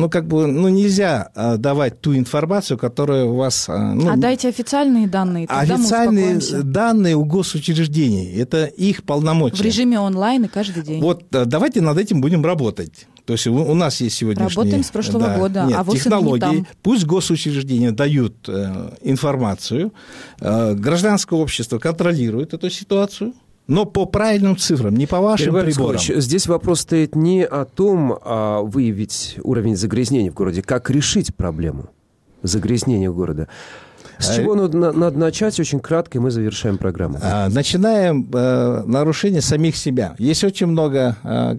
нельзя давать ту информацию, которая у вас... дайте официальные данные. Официальные данные у госучреждений. Это их полномочия. В режиме онлайн и каждый день. Давайте над этим будем работать. То есть у нас есть сегодняшние... Работаем с прошлого года, технологии. Пусть госучреждения дают информацию, гражданское общество контролирует эту ситуацию, но по правильным цифрам, не по вашим приборам. Здесь вопрос стоит не о том, выявить уровень загрязнения в городе, как решить проблему загрязнения города. С чего надо начать? Очень кратко, и мы завершаем программу. Начинаем нарушение самих себя. Есть очень много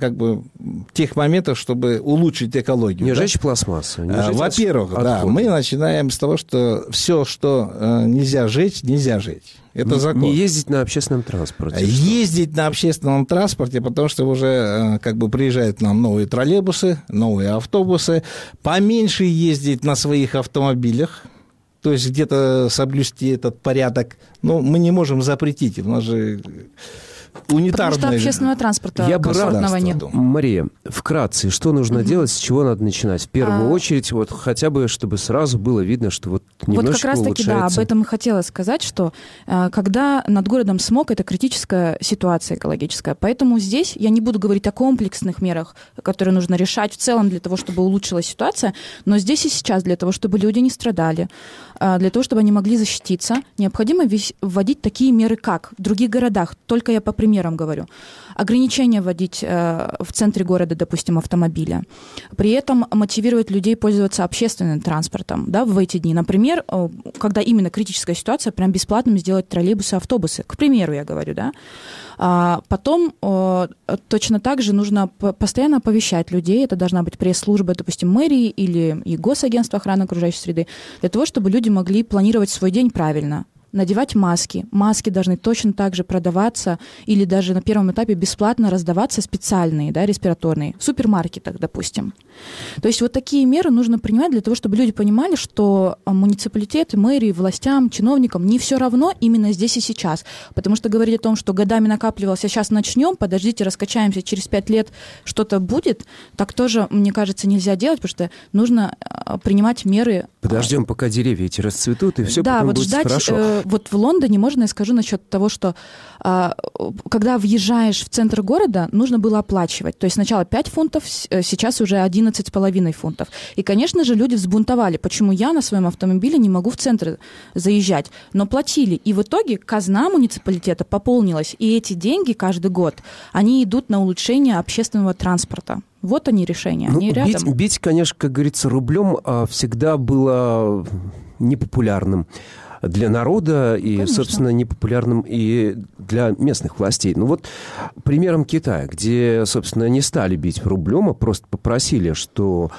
тех моментов, чтобы улучшить экологию. Не жечь пластмассу. Во-первых, мы начинаем с того, что все, что нельзя жечь, нельзя жечь. Это закон. Не ездить на общественном транспорте. Ездить на общественном транспорте, потому что уже приезжают к нам новые троллейбусы, новые автобусы. Поменьше ездить на своих автомобилях. То есть где-то соблюсти этот порядок. Мы не можем запретить. У нас же унитарное... Потому что общественного транспорта комфортного нет. Мария, вкратце, что нужно делать, с чего надо начинать? В первую очередь, хотя бы, чтобы сразу было видно, что немножечко как раз-таки, об этом и хотела сказать, что когда над городом смог, это критическая ситуация экологическая. Поэтому здесь я не буду говорить о комплексных мерах, которые нужно решать в целом для того, чтобы улучшилась ситуация, но здесь и сейчас для того, чтобы люди не страдали, для того, чтобы они могли защититься, необходимо вводить такие меры, как в других городах. Только я по примерам говорю. Ограничения вводить в центре города, допустим, автомобиля. При этом мотивировать людей пользоваться общественным транспортом в эти дни. Например, когда именно критическая ситуация, прям бесплатным сделать троллейбусы, автобусы. К примеру, я говорю, Потом точно так же нужно постоянно оповещать людей. Это должна быть пресс-служба, допустим, мэрии или и Госагентство охраны окружающей среды, для того, чтобы люди могли планировать свой день правильно. Надевать маски. Маски должны точно так же продаваться или даже на первом этапе бесплатно раздаваться специальные, респираторные, в супермаркетах, допустим. То есть такие меры нужно принимать для того, чтобы люди понимали, что муниципалитеты, мэрии, властям, чиновникам не все равно именно здесь и сейчас. Потому что говорить о том, что годами накапливалось, а сейчас начнем, подождите, раскачаемся, через 5 лет что-то будет, так тоже, мне кажется, нельзя делать, потому что нужно принимать меры. Подождем, пока деревья эти расцветут, и все потом будет хорошо. В Лондоне, можно я скажу насчет того, что когда въезжаешь в центр города, нужно было оплачивать. То есть сначала 5 фунтов, сейчас уже 11,5 фунтов. И, конечно же, люди взбунтовали, почему я на своем автомобиле не могу в центр заезжать. Но платили. И в итоге казна муниципалитета пополнилась. И эти деньги каждый год, они идут на улучшение общественного транспорта. Вот они решения, они рядом. Бить, конечно, как говорится, рублем всегда было непопулярным для народа и, конечно, собственно, непопулярным и для местных властей. Примером Китая, где, собственно, не стали бить рублем, а просто попросили, что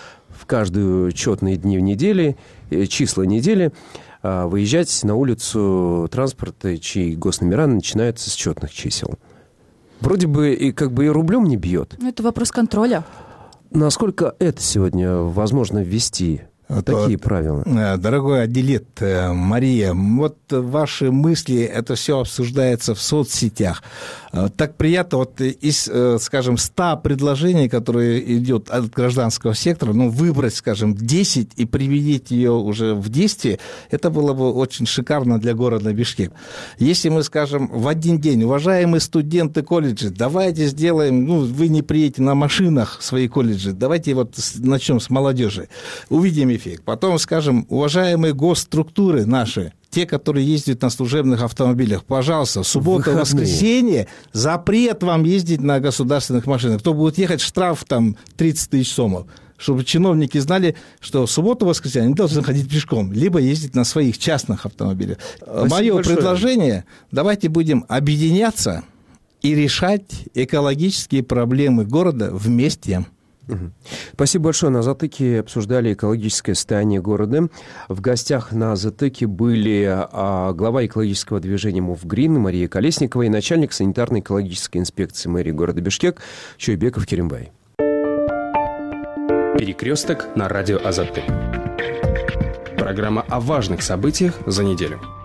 в каждые четные дни в неделе, числа недели, выезжать на улицу транспорта, чьи госномера начинаются с четных чисел. Вроде бы и как бы и рублем не бьет. Это вопрос контроля. Насколько это сегодня возможно ввести? Такие правила. Дорогой Адилет, Мария, вот ваши мысли, это все обсуждается в соцсетях. Так приятно, вот из, скажем, 100 предложений, которые идут от гражданского сектора, выбрать, скажем, 10 и приведить ее уже в действие, это было бы очень шикарно для города Бишкек. Если мы скажем в один день: уважаемые студенты колледжа, давайте сделаем, вы не приедете на машинах в свои колледжи, давайте вот начнем с молодежи, увидим эффект. Потом скажем: уважаемые госструктуры наши, те, которые ездят на служебных автомобилях, пожалуйста, в субботу, воскресенье запрет вам ездить на государственных машинах. Кто будет ехать, штраф там 30 тысяч сомов. Чтобы чиновники знали, что в субботу, воскресенье они должны ходить пешком, либо ездить на своих частных автомобилях. Мое предложение: давайте будем объединяться и решать экологические проблемы города вместе. Спасибо большое. На Затыке обсуждали экологическое состояние города. В гостях на Затыке были глава экологического движения «Мувгрин» Мария Колесникова и начальник санитарно-экологической инспекции мэрии города Бишкек Чойбеков Керимбай. Перекресток на радио Азатык. Программа о важных событиях за неделю.